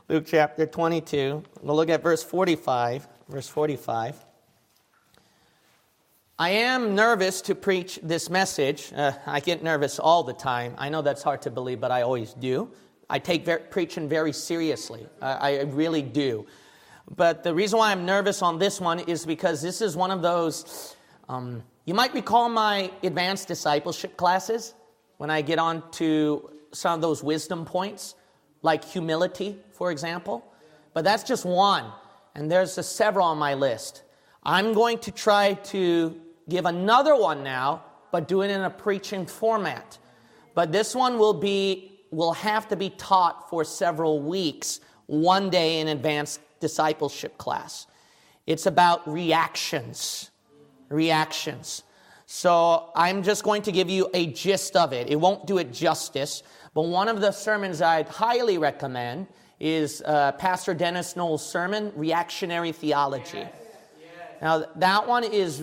Luke chapter 22. We'll look at verse 45. Verse 45. I am nervous to preach this message. I get nervous all the time. I know that's hard to believe, but I always do. I take preaching very seriously. I really do. But the reason why I'm nervous on this one is because this is one of those, you might recall my advanced discipleship classes when I get on to some of those wisdom points, like humility, for example. But that's just one, and there's several on my list. I'm going to try to give another one now, but do it in a preaching format. But this one will have to be taught for several weeks, one day in advanced discipleship class. It's about reactions. So I'm just going to give you a gist of it. It won't do it justice, but one of the sermons I'd highly recommend is Pastor Dennis Knowles' sermon, Reactionary Theology. Yes. Now, that one is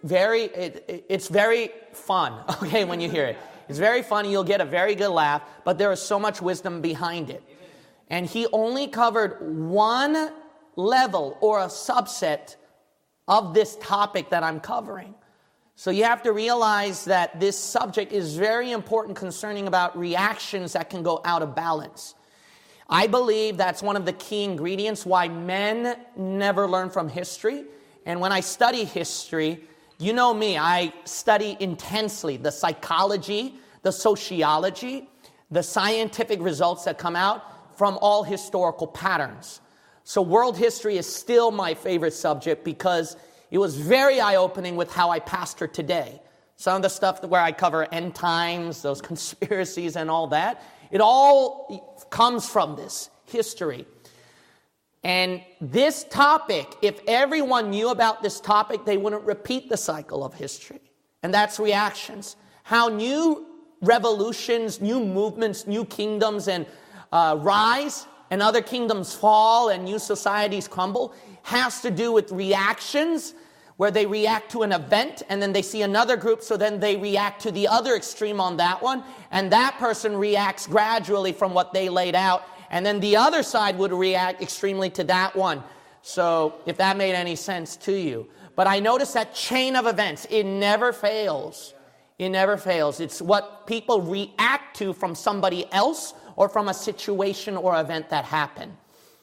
it's very fun, okay, when you hear it. It's very funny. You'll get a very good laugh, but there is so much wisdom behind it. And he only covered one level or a subset of this topic that I'm covering. So you have to realize that this subject is very important concerning about reactions that can go out of balance. I believe that's one of the key ingredients why men never learn from history. And when I study history, you know me, I study intensely the psychology, the sociology, the scientific results that come out from all historical patterns. So world history is still my favorite subject because it was very eye-opening with how I pastor today. Some of the stuff where I cover end times, those conspiracies and all that, it all comes from this history. And this topic, if everyone knew about this topic, they wouldn't repeat the cycle of history. And that's reactions. How new revolutions, new movements, new kingdoms and rise, and other kingdoms fall and new societies crumble, has to do with reactions, where they react to an event and then they see another group, so then they react to the other extreme on that one, and that person reacts gradually from what they laid out, and then the other side would react extremely to that one. So if that made any sense to you. But I noticed that chain of events, it never fails. It never fails. It's what people react to from somebody else or from a situation or event that happened.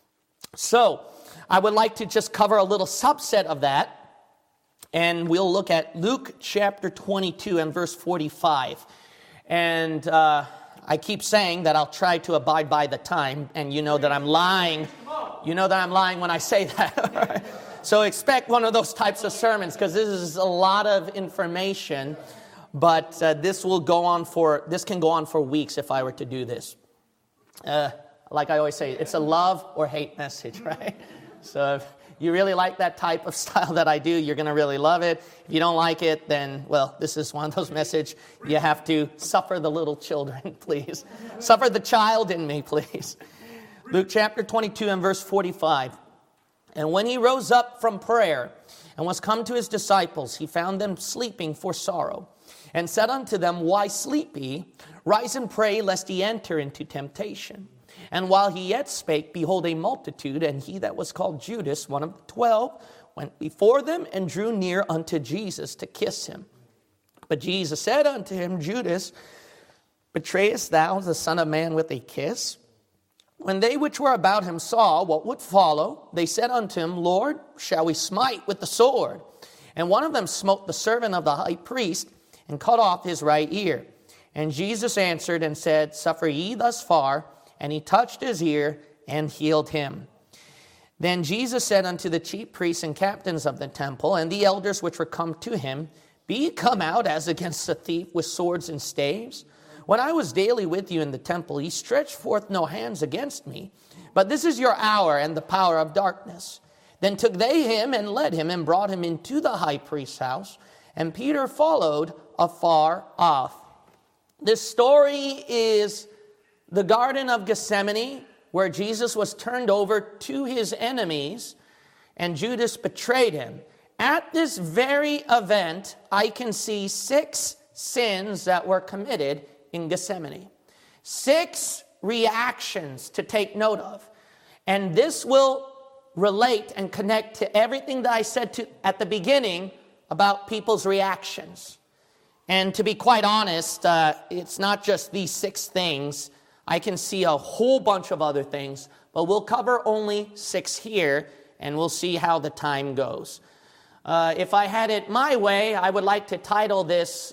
So I would like to just cover a little subset of that. And we'll look at Luke chapter 22 and verse 45. And I keep saying that I'll try to abide by the time. And you know that I'm lying. You know that I'm lying when I say that. So expect one of those types of sermons, because this is a lot of information. But this can go on for weeks if I were to do this. Like I always say, it's a love or hate message, right? So if you really like that type of style that I do, you're going to really love it. If you don't like it, then, well, this is one of those messages. You have to suffer the little children, please. Suffer the child in me, please. Luke chapter 22 and verse 45. And when he rose up from prayer and was come to his disciples, he found them sleeping for sorrow, and said unto them, Why sleep ye? Rise and pray, lest ye enter into temptation. And while he yet spake, behold, a multitude, and he that was called Judas, one of the 12, went before them and drew near unto Jesus to kiss him. But Jesus said unto him, Judas, betrayest thou the Son of Man with a kiss? When they which were about him saw what would follow, they said unto him, Lord, shall we smite with the sword? And one of them smote the servant of the high priest, and cut off his right ear. And Jesus answered and said, Suffer ye thus far. And he touched his ear and healed him. Then Jesus said unto the chief priests and captains of the temple, and the elders which were come to him, Be ye come out as against a thief with swords and staves? When I was daily with you in the temple, ye stretched forth no hands against me. But this is your hour and the power of darkness. Then took they him and led him and brought him into the high priest's house. And Peter followed afar off. This story is the Garden of Gethsemane, where Jesus was turned over to his enemies and Judas betrayed him. At this very event, I can see 6 sins that were committed in Gethsemane. 6 reactions to take note of. And this will relate and connect to everything that I said at the beginning about people's reactions. And to be quite honest, it's not just these 6 things. I can see a whole bunch of other things, but we'll cover only 6 here, and we'll see how the time goes. If I had it my way, I would like to title this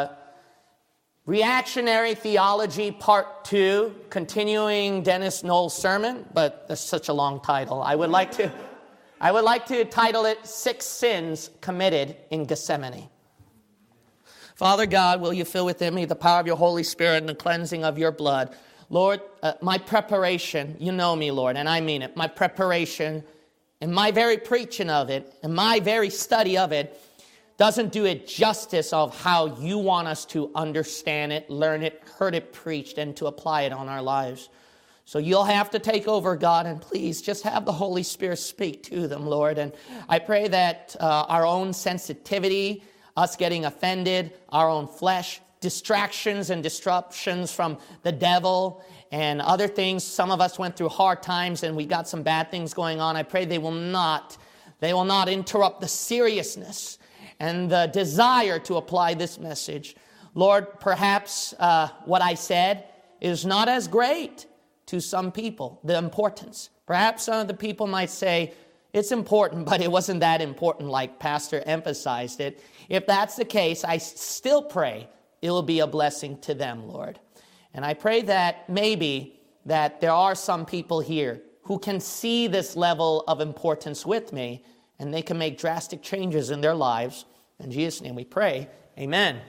Reactionary Theology Part 2, continuing Dennis Knowles' sermon, but that's such a long title. I would like to title it 6 Sins Committed in Gethsemane. Father God, will you fill within me the power of your Holy Spirit and the cleansing of your blood? Lord, my preparation, you know me, Lord, and I mean it, my preparation and my very preaching of it and my very study of it doesn't do it justice of how you want us to understand it, learn it, heard it preached, and to apply it on our lives. So you'll have to take over, God, and please just have the Holy Spirit speak to them, Lord. And I pray that our own sensitivity, us getting offended, our own flesh, distractions and disruptions from the devil and other things. Some of us went through hard times and we got some bad things going on. I pray they will not interrupt the seriousness and the desire to apply this message. Lord, perhaps what I said is not as great to some people, the importance. Perhaps some of the people might say, it's important, but it wasn't that important like Pastor emphasized it. If that's the case, I still pray it will be a blessing to them, Lord. And I pray that maybe that there are some people here who can see this level of importance with me, and they can make drastic changes in their lives. In Jesus' name we pray. Amen.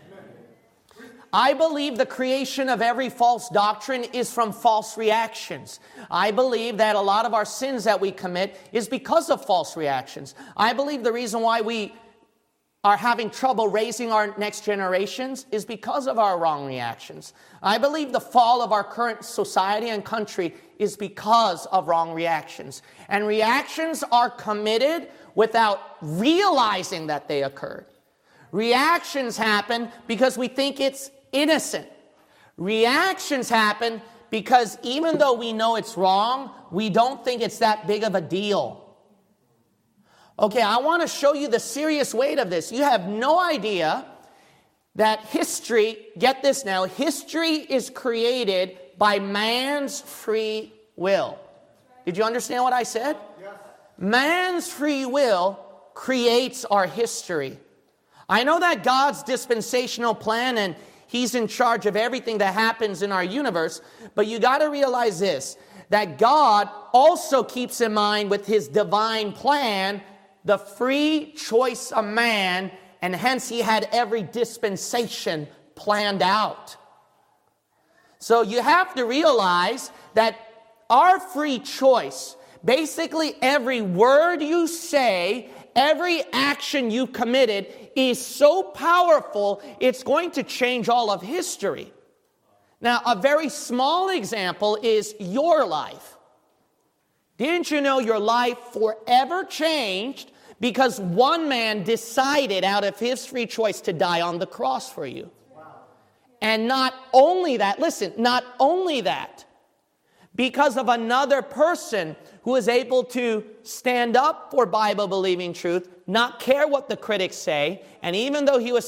I believe the creation of every false doctrine is from false reactions. I believe that a lot of our sins that we commit is because of false reactions. I believe the reason why we are having trouble raising our next generations is because of our wrong reactions. I believe the fall of our current society and country is because of wrong reactions. And reactions are committed without realizing that they occurred. Reactions happen because we think it's innocent. Reactions happen because even though we know it's wrong, we don't think it's that big of a deal. Okay, I want to show you the serious weight of this. You have no idea that history, get this now, history is created by man's free will. Did you understand what I said? Yes. Man's free will creates our history. I know that God's dispensational plan and He's in charge of everything that happens in our universe, but you got to realize this, that God also keeps in mind with His divine plan the free choice of man, and hence He had every dispensation planned out. So you have to realize that our free choice, basically every word you say, every action you committed is so powerful, it's going to change all of history. Now, a very small example is your life. Didn't you know your life forever changed because one man decided out of his free choice to die on the cross for you? And not only that, listen, not only that, because of another person who is able to stand up for Bible-believing truth, not care what the critics say, and even though he was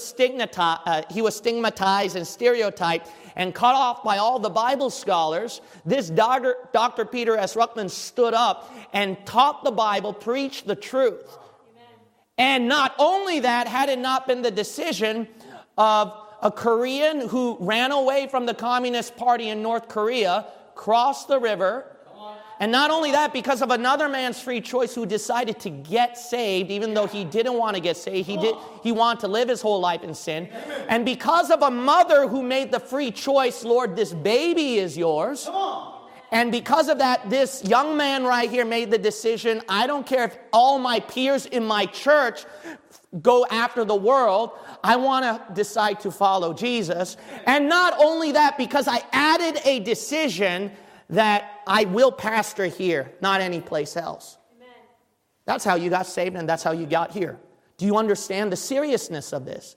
stigmatized and stereotyped and cut off by all the Bible scholars, this Dr. Peter S. Ruckman stood up and taught the Bible, preached the truth. Amen. And not only that, had it not been the decision of a Korean who ran away from the Communist Party in North Korea, crossed the river, and not only that, because of another man's free choice who decided to get saved, even though he didn't want to get saved, he wanted to live his whole life in sin. And because of a mother who made the free choice, Lord, this baby is yours. And because of that, this young man right here made the decision, I don't care if all my peers in my church go after the world, I want to decide to follow Jesus. And not only that, because I added a decision that I will pastor here, not anyplace else. Amen. That's how you got saved and that's how you got here. Do you understand the seriousness of this?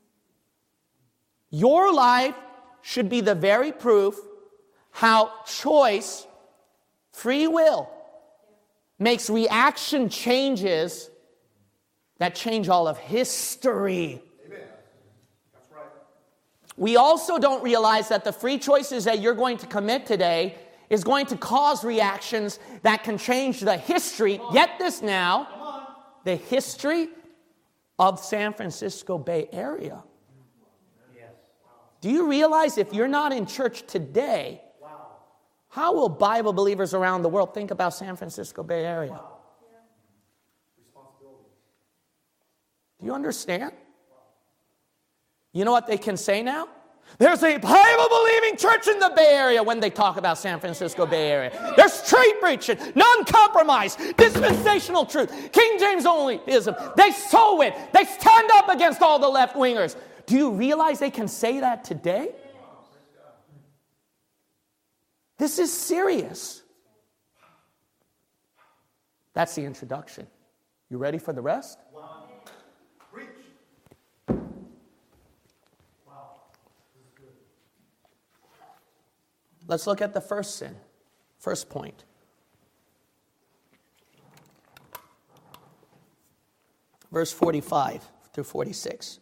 Your life should be the very proof how choice, free will, makes reaction changes that change all of history. Amen. That's right. We also don't realize that the free choices that you're going to commit today is going to cause reactions that can change the history. Get this now, the history of San Francisco Bay Area. Yes. Do you realize if you're not in church today, how will Bible believers around the world think about San Francisco Bay Area? Responsibility. Do you understand? You know what they can say now? There's a Bible-believing church in the Bay Area when they talk about San Francisco Bay Area. There's straight preaching, non-compromise, dispensational truth, King James onlyism. They sow it. They stand up against all the left-wingers. Do you realize they can say that today? This is serious. That's the introduction. You ready for the rest? Wow. Preach. Wow. This is good. Let's look at the first sin. First point. Verse 45 through 46.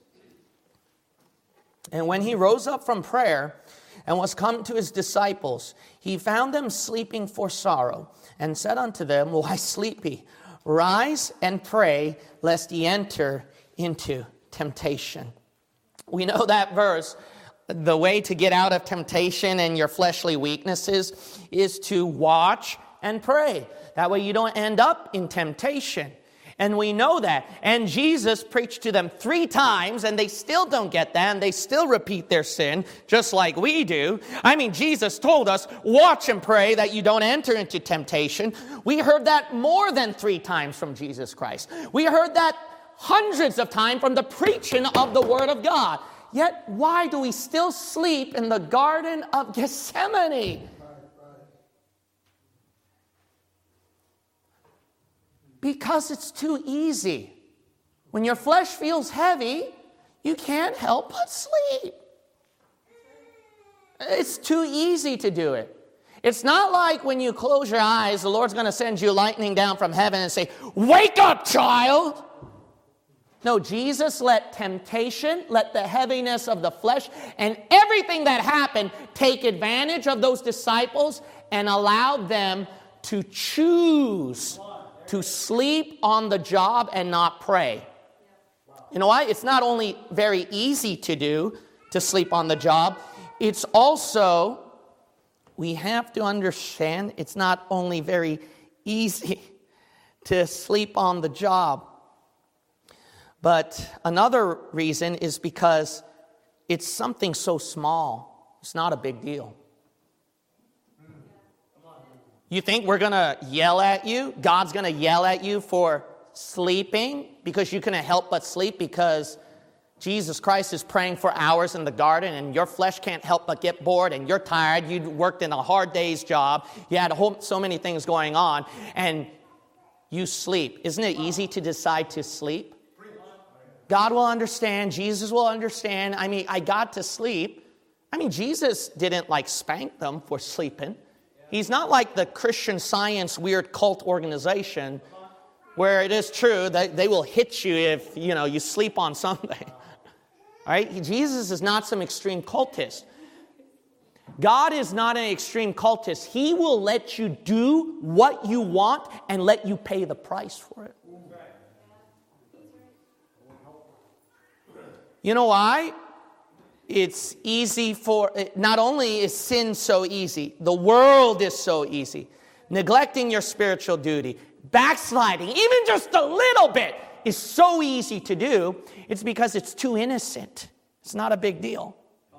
And when he rose up from prayer and was come to his disciples, he found them sleeping for sorrow, and said unto them, Why sleep ye? Rise and pray, lest ye enter into temptation. We know that verse. The way to get out of temptation and your fleshly weaknesses is to watch and pray. That way you don't end up in temptation. And we know that. And Jesus preached to them 3 times, and they still don't get that, and they still repeat their sin, just like we do. I mean, Jesus told us, watch and pray that you don't enter into temptation. We heard that more than 3 times from Jesus Christ. We heard that hundreds of times from the preaching of the Word of God. Yet, why do we still sleep in the Garden of Gethsemane? Because it's too easy. When your flesh feels heavy, you can't help but sleep. It's too easy to do it. It's not like when you close your eyes, the Lord's going to send you lightning down from heaven and say, wake up, child. No, Jesus let temptation, let the heaviness of the flesh, and everything that happened take advantage of those disciples and allow them to choose to sleep on the job and not pray. You know why? It's not only very easy to do, to sleep on the job, it's also, we have to understand, it's not only very easy to sleep on the job, but another reason is because it's something so small. It's not a big deal. You think we're going to yell at you? God's going to yell at you for sleeping because you couldn't help but sleep because Jesus Christ is praying for hours in the garden and your flesh can't help but get bored and you're tired. You worked in a hard day's job. You had so many things going on and you sleep. Isn't it easy to decide to sleep? God will understand. Jesus will understand. I mean, I got to sleep. I mean, Jesus didn't spank them for sleeping. He's not like the Christian Science weird cult organization where it is true that they will hit you if, you sleep on something. All right? Jesus is not some extreme cultist. God is not an extreme cultist. He will let you do what you want and let you pay the price for it. You know why? It's easy not only is sin so easy, the world is so easy. Neglecting your spiritual duty, backsliding, even just a little bit, is so easy to do. It's because it's too innocent. It's not a big deal.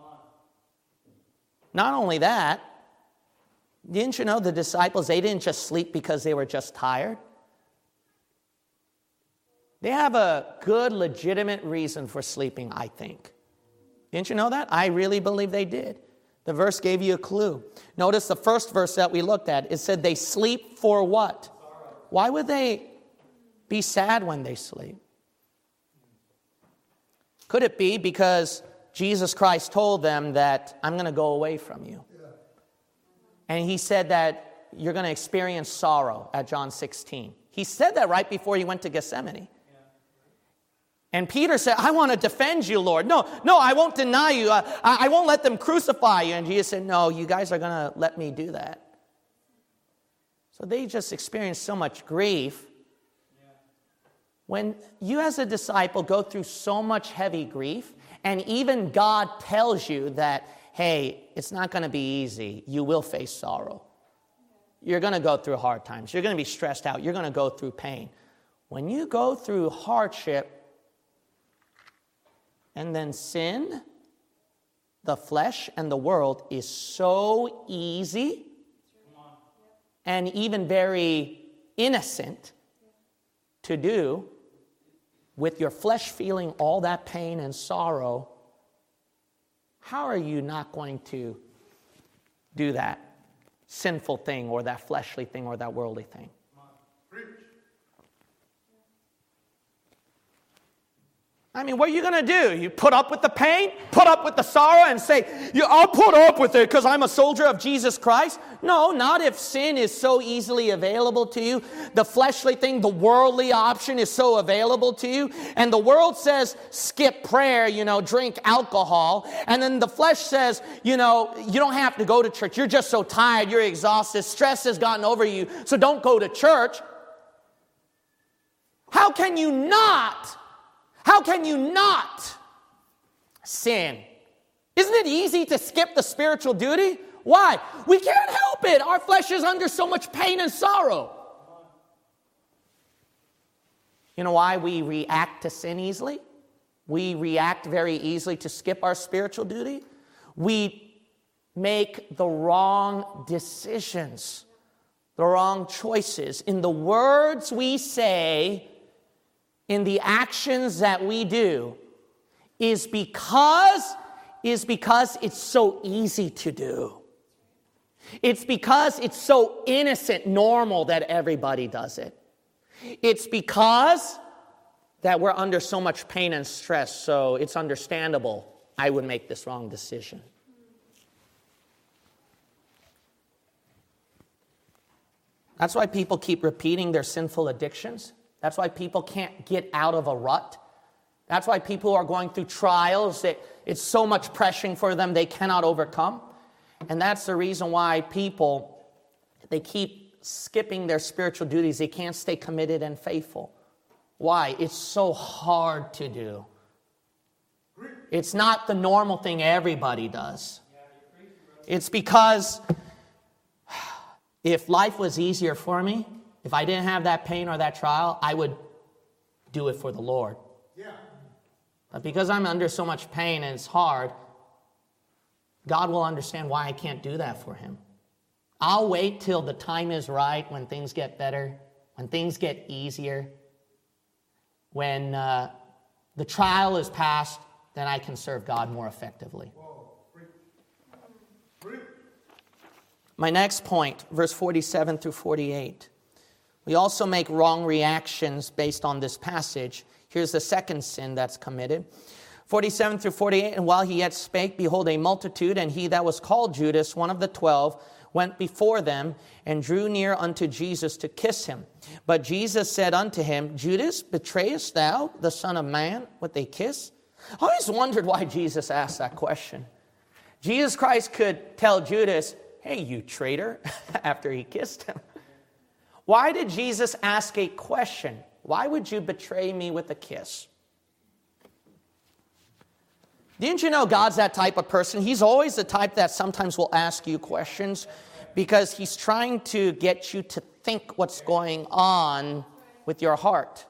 Not only that, didn't you know the disciples, they didn't just sleep because they were just tired? They have a good, legitimate reason for sleeping, I think. Didn't you know that? I really believe they did. The verse gave you a clue. Notice the first verse that we looked at. It said they sleep for what? Why would they be sad when they sleep? Could it be because Jesus Christ told them that I'm going to go away from you? And he said that you're going to experience sorrow at John 16. He said that right before he went to Gethsemane. And Peter said, I want to defend you, Lord. No, I won't deny you. I won't let them crucify you. And Jesus said, no, you guys are going to let me do that. So they just experienced so much grief. When you as a disciple go through so much heavy grief, and even God tells you that, hey, it's not going to be easy. You will face sorrow. You're going to go through hard times. You're going to be stressed out. You're going to go through pain. When you go through hardship, and then sin, the flesh, and the world is so easy and even very innocent to do, with your flesh feeling all that pain and sorrow, how are you not going to do that sinful thing or that fleshly thing or that worldly thing? I mean, what are you going to do? You put up with the pain, put up with the sorrow, and say, I'll put up with it because I'm a soldier of Jesus Christ? No, not if sin is so easily available to you. The fleshly thing, the worldly option is so available to you. And the world says, skip prayer, drink alcohol. And then the flesh says, you don't have to go to church. You're just so tired, you're exhausted, stress has gotten over you, so don't go to church. How can you not sin? Isn't it easy to skip the spiritual duty? Why? We can't help it. Our flesh is under so much pain and sorrow. You know why we react to sin easily? We react very easily to skip our spiritual duty. We make the wrong decisions, the wrong choices in the words we say, in the actions that we do, is because it's so easy to do. It's because it's so innocent, normal that everybody does it. It's because that we're under so much pain and stress, so it's understandable I would make this wrong decision. That's why people keep repeating their sinful addictions. That's why people can't get out of a rut. That's why people are going through trials that it's so much pressure for them they cannot overcome. And that's the reason why people, they keep skipping their spiritual duties. They can't stay committed and faithful. Why? It's so hard to do. It's not the normal thing everybody does. It's because if life was easier for me, if I didn't have that pain or that trial, I would do it for the Lord. Yeah. But because I'm under so much pain and it's hard, God will understand why I can't do that for him. I'll wait till the time is right, when things get better, when things get easier, when the trial is past, then I can serve God more effectively. My next point, verse 47 through 48. We also make wrong reactions based on this passage. Here's the second sin that's committed. 47 through 48, and while he yet spake, behold, a multitude, and he that was called Judas, one of the 12, went before them, and drew near unto Jesus to kiss him. But Jesus said unto him, Judas, betrayest thou the Son of Man with a kiss? I always wondered why Jesus asked that question. Jesus Christ could tell Judas, hey, you traitor, after he kissed him. Why did Jesus ask a question? Why would you betray me with a kiss? Didn't you know God's that type of person? He's always the type that sometimes will ask you questions because he's trying to get you to think what's going on with your heart.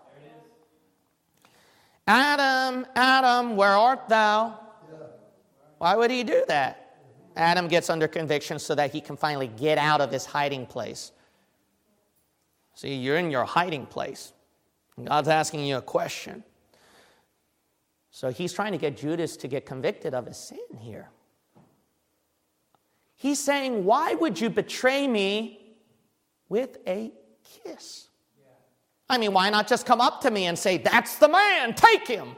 Adam, Adam, where art thou? Why would he do that? Adam gets under conviction so that he can finally get out of his hiding place. See, you're in your hiding place. God's asking you a question. So he's trying to get Judas to get convicted of his sin here. He's saying, why would you betray me with a kiss? I mean, why not just come up to me and say, that's the man, take him?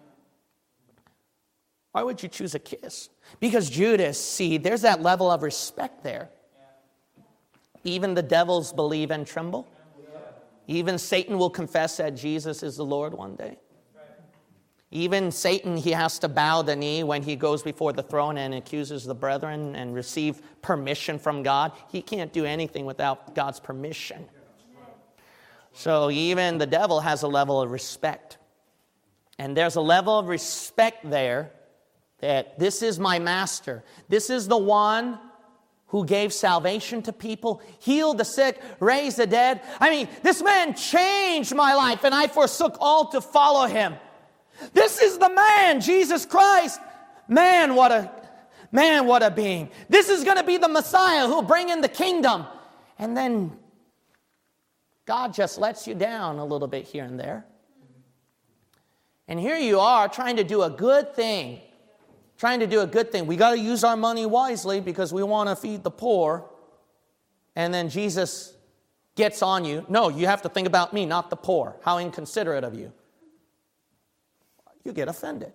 Why would you choose a kiss? Because Judas, see, there's that level of respect there. even the devils believe and tremble. Even Satan will confess that Jesus is the Lord one day. Even Satan, he has to bow the knee when he goes before the throne and accuses the brethren and receive permission from God. He can't do anything without God's permission. So even the devil has a level of respect. And there's a level of respect there that this is my master. This is the one who gave salvation to people, healed the sick, raised the dead. I mean, this man changed my life, and I forsook all to follow him. This is the man, Jesus Christ. Man, what a being. This is going to be the Messiah who'll bring in the kingdom. And then God just lets you down a little bit here and there. And here you are trying to do a good thing. We got to use our money wisely because we want to feed the poor. And then Jesus gets on you. No, you have to think about me, not the poor. How inconsiderate of you. You get offended.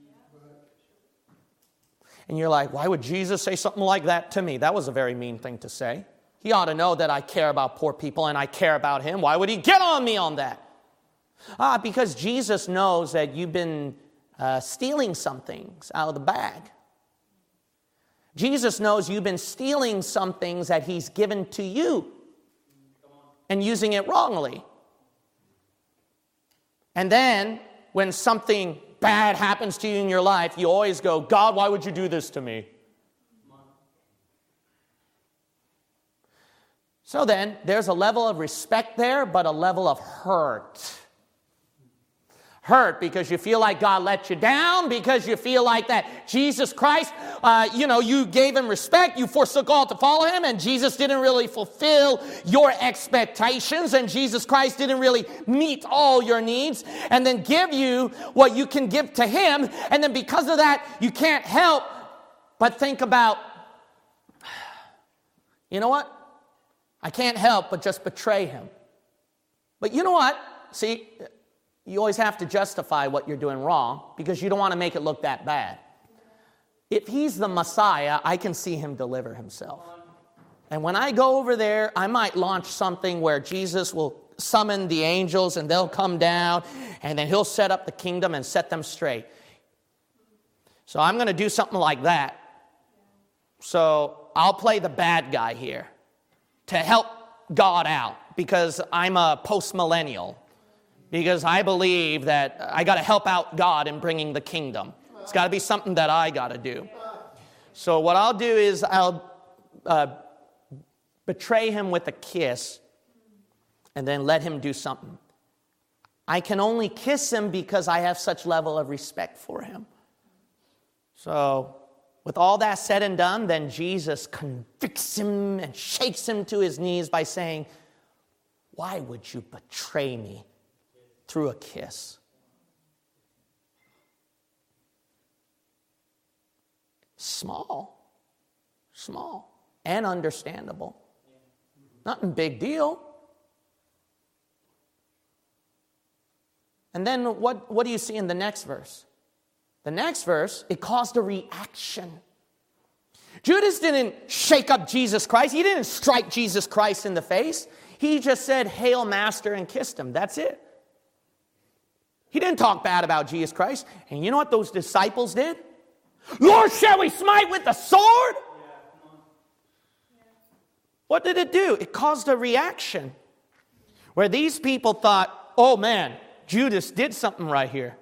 And you're like, why would Jesus say something like that to me? That was a very mean thing to say. He ought to know that I care about poor people and I care about him. Why would he get on me on that? Because Jesus knows that you've been stealing some things out of the bag. Jesus knows you've been stealing some things that he's given to you and using it wrongly. And then when something bad happens to you in your life, you always go, God, why would you do this to me? So then, there's a level of respect there, but a level of hurt. Hurt because you feel like God let you down, because you feel like that Jesus Christ, you gave him respect, you forsook all to follow him, and Jesus didn't really fulfill your expectations, and Jesus Christ didn't really meet all your needs, and then give you what you can give to him, and then because of that, you can't help but think about, you know what? I can't help but just betray him. But you know what? See, you always have to justify what you're doing wrong because you don't want to make it look that bad. If he's the Messiah, I can see him deliver himself. And when I go over there, I might launch something where Jesus will summon the angels and they'll come down and then he'll set up the kingdom and set them straight. So I'm going to do something like that. So I'll play the bad guy here to help God out because I'm a post-millennial. Because I believe that I got to help out God in bringing the kingdom. It's got to be something that I got to do. So what I'll do is I'll betray him with a kiss and then let him do something. I can only kiss him because I have such level of respect for him. So with all that said and done, then Jesus convicts him and shakes him to his knees by saying, why would you betray me through a kiss? Small, and understandable. Nothing big deal. And then what do you see in the next verse? The next verse, it caused a reaction. Judas didn't shake up Jesus Christ. He didn't strike Jesus Christ in the face. He just said, "Hail, Master," and kissed him. That's it. He didn't talk bad about Jesus Christ. And you know what those disciples did? Lord, shall we smite with the sword? What did it do? It caused a reaction where these people thought, oh man, Judas did something right here.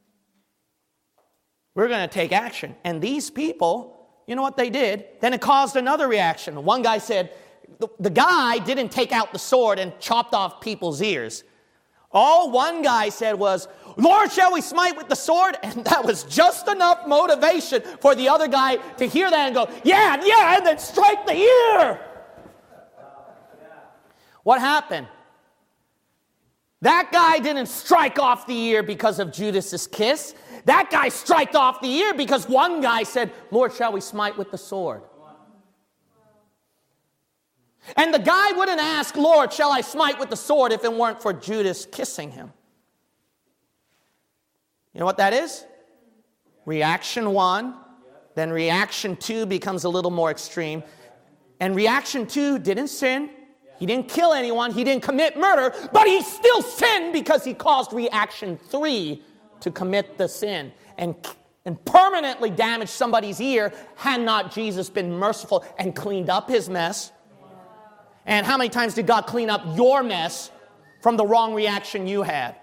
We're going to take action. And these people, you know what they did? Then it caused another reaction. One guy said, the guy didn't take out the sword and chopped off people's ears. All one guy said was, Lord, shall we smite with the sword? And that was just enough motivation for the other guy to hear that and go, yeah, and then strike the ear. What happened? That guy didn't strike off the ear because of Judas's kiss. That guy striked off the ear because one guy said, Lord, shall we smite with the sword? And the guy wouldn't ask, Lord, shall I smite with the sword if it weren't for Judas kissing him? You know what that is? Reaction 1, then reaction 2 becomes a little more extreme. And reaction 2 didn't sin. He didn't kill anyone. He didn't commit murder. But he still sinned because he caused reaction 3 to commit the sin and permanently damaged somebody's ear had not Jesus been merciful and cleaned up his mess. And how many times did God clean up your mess from the wrong reaction you had?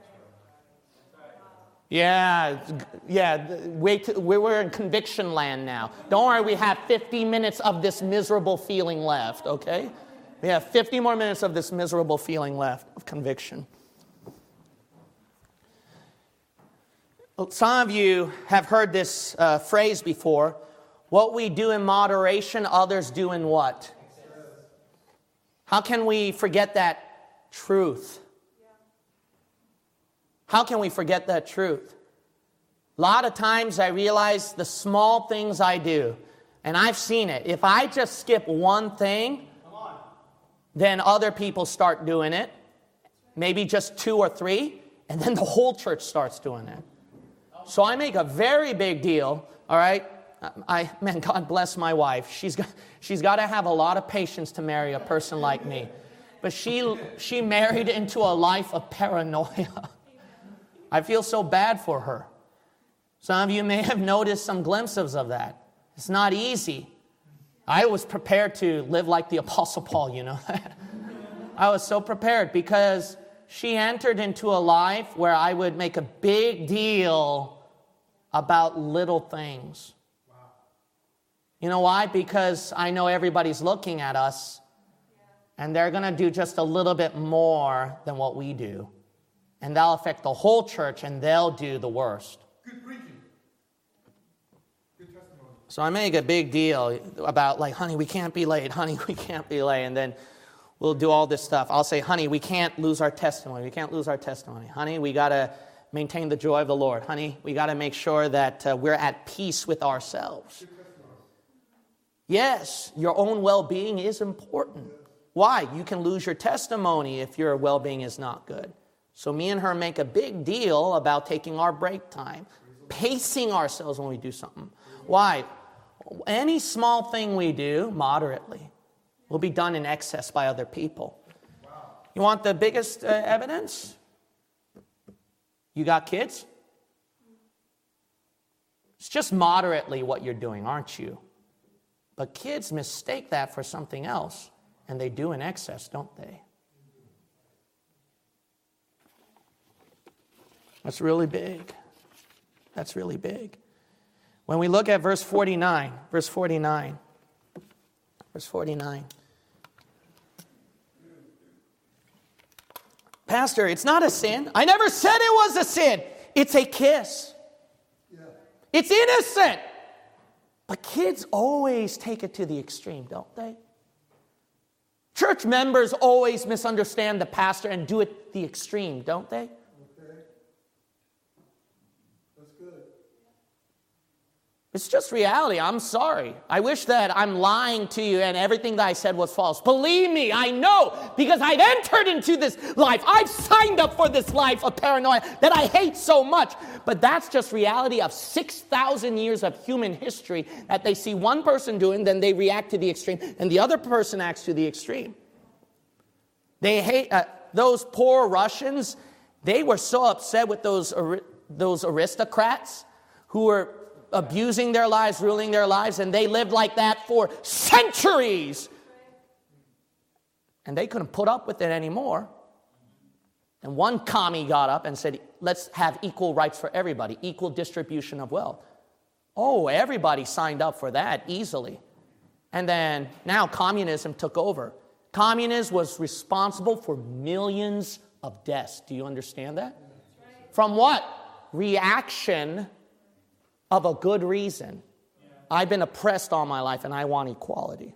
Yeah. We're in conviction land now. Don't worry, we have 50 minutes of this miserable feeling left, okay? We have 50 more minutes of this miserable feeling left of conviction. Some of you have heard this phrase before. What we do in moderation, others do in what? How can we forget that truth? How can we forget that truth? A lot of times I realize the small things I do, and I've seen it. If I just skip one thing, then other people start doing it. Maybe just 2 or 3, and then the whole church starts doing it. So I make a very big deal, all right? Man, God bless my wife. She's got to have a lot of patience to marry a person like me. But she married into a life of paranoia. I feel so bad for her. Some of you may have noticed some glimpses of that. It's not easy. I was prepared to live like the Apostle Paul, you know. I was so prepared because she entered into a life where I would make a big deal about little things. Wow. You know why? Because I know everybody's looking at us, and they're going to do just a little bit more than what we do. And that'll affect the whole church, and they'll do the worst. Good preaching. Good testimony. So I make a big deal about, like, honey, we can't be late. Honey, we can't be late. And then we'll do all this stuff. I'll say, honey, we can't lose our testimony. We can't lose our testimony. Honey, we got to maintain the joy of the Lord. Honey, we got to make sure that we're at peace with ourselves. Yes, your own well-being is important. Why? You can lose your testimony if your well-being is not good. So me and her make a big deal about taking our break time, pacing ourselves when we do something. Why? Any small thing we do, moderately, will be done in excess by other people. You want the biggest evidence? You got kids? It's just moderately what you're doing, aren't you? But kids mistake that for something else, and they do in excess, don't they? That's really big. That's really big. When we look at verse 49. Pastor, it's not a sin. I never said it was a sin. It's a kiss. Yeah. It's innocent. But kids always take it to the extreme, don't they? Church members always misunderstand the pastor and do it the extreme, don't they? Okay. That's good. It's just reality. I'm sorry. I wish that I'm lying to you and everything that I said was false. Believe me, I know, because I've entered into this life. I've signed up for this life of paranoia that I hate so much. But that's just reality of 6,000 years of human history that they see one person doing, then they react to the extreme, and the other person acts to the extreme. They hate those poor Russians. They were so upset with those aristocrats who were abusing their lives, ruling their lives, and they lived like that for centuries. And they couldn't put up with it anymore. And one commie got up and said, let's have equal rights for everybody, equal distribution of wealth. Oh, everybody signed up for that easily. And then now communism took over. Communism was responsible for millions of deaths. Do you understand that? From what? Reaction of a good reason. I've been oppressed all my life and I want equality.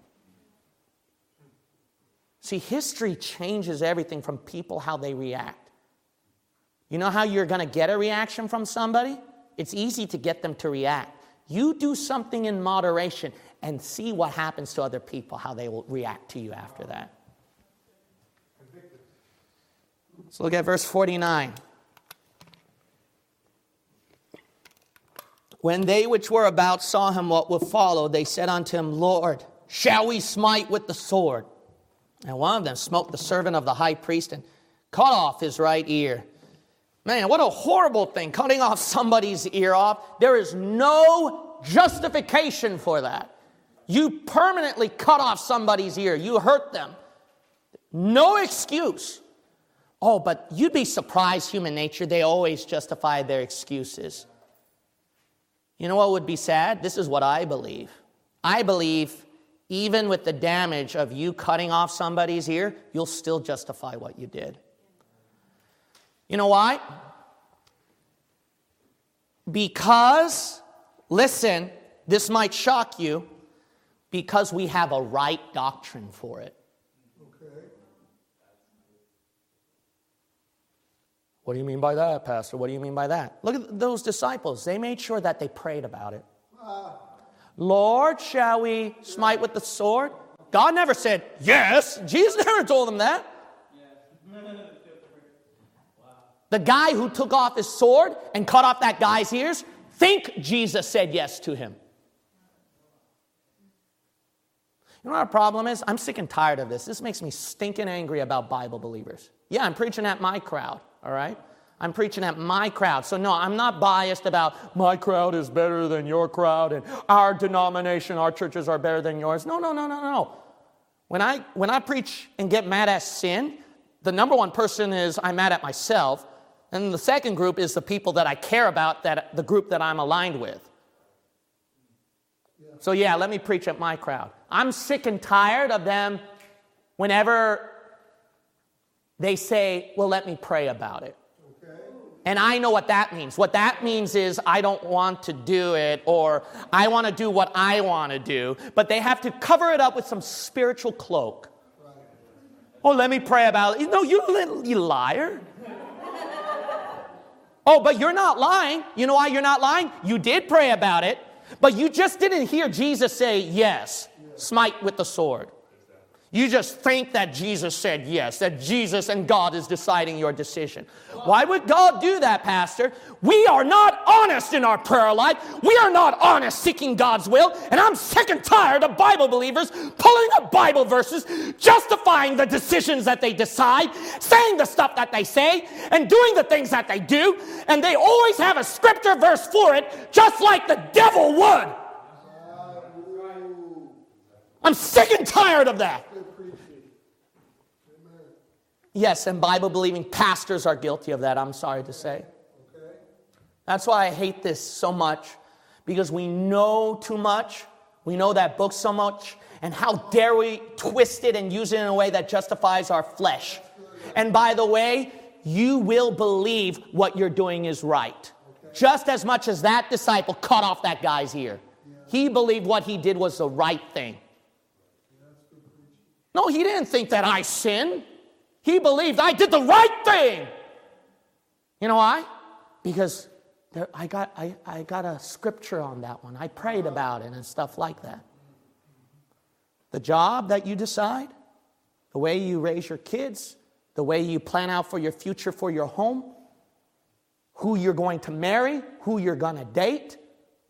See, history changes everything from people, how they react. You know how you're going to get a reaction from somebody? It's easy to get them to react. You do something in moderation and see what happens to other people, how they will react to you after that. Let's look at verse 49. When they which were about saw him what would follow, they said unto him, Lord, shall we smite with the sword? And one of them smote the servant of the high priest and cut off his right ear. Man, what a horrible thing, cutting off somebody's ear off. There is no justification for that. You permanently cut off somebody's ear. You hurt them. No excuse. Oh, but you'd be surprised, human nature, they always justify their excuses. You know what would be sad? This is what I believe. I believe even with the damage of you cutting off somebody's ear, you'll still justify what you did. You know why? Because, listen, this might shock you, because we have a right doctrine for it. Okay. What do you mean by that, Pastor? What do you mean by that? Look at those disciples. They made sure that they prayed about it. Lord, shall we smite with the sword? God never said, yes. Jesus never told them that. The guy who took off his sword and cut off that guy's ears, think Jesus said yes to him. You know what our problem is? I'm sick and tired of this. This makes me stinking angry about Bible believers. Yeah, I'm preaching at my crowd, all right? I'm preaching at my crowd. So no, I'm not biased about my crowd is better than your crowd and our denomination, our churches are better than yours. No. When I preach and get mad at sin, the number one person is I'm mad at myself. And the second group is the people that I care about, the group that I'm aligned with. So yeah, let me preach at my crowd. I'm sick and tired of them whenever they say, well, let me pray about it. Okay. And I know what that means. What that means is I don't want to do it, or I want to do what I want to do. But they have to cover it up with some spiritual cloak. Right. Oh, let me pray about it. No, you liar. Oh, but you're not lying. You know why you're not lying? You did pray about it, but you just didn't hear Jesus say, yes, smite with the sword. You just think that Jesus said yes, that Jesus and God is deciding your decision. Why would God do that, Pastor? We are not honest in our prayer life. We are not honest seeking God's will. And I'm sick and tired of Bible believers pulling up Bible verses, justifying the decisions that they decide, saying the stuff that they say, and doing the things that they do. And they always have a scripture verse for it, just like the devil would. I'm sick and tired of that. Yes, and Bible-believing pastors are guilty of that, I'm sorry to say. Okay. That's why I hate this so much, because we know too much. We know that book so much, and how dare we twist it and use it in a way that justifies our flesh. And by the way, you will believe what you're doing is right. Just as much as that disciple cut off that guy's ear. He believed what he did was the right thing. No, he didn't think that I sinned. He believed I did the right thing. You know why? Because I got a scripture on that one. I prayed about it and stuff like that. The job that you decide, the way you raise your kids, the way you plan out for your future, for your home, who you're going to marry, who you're going to date,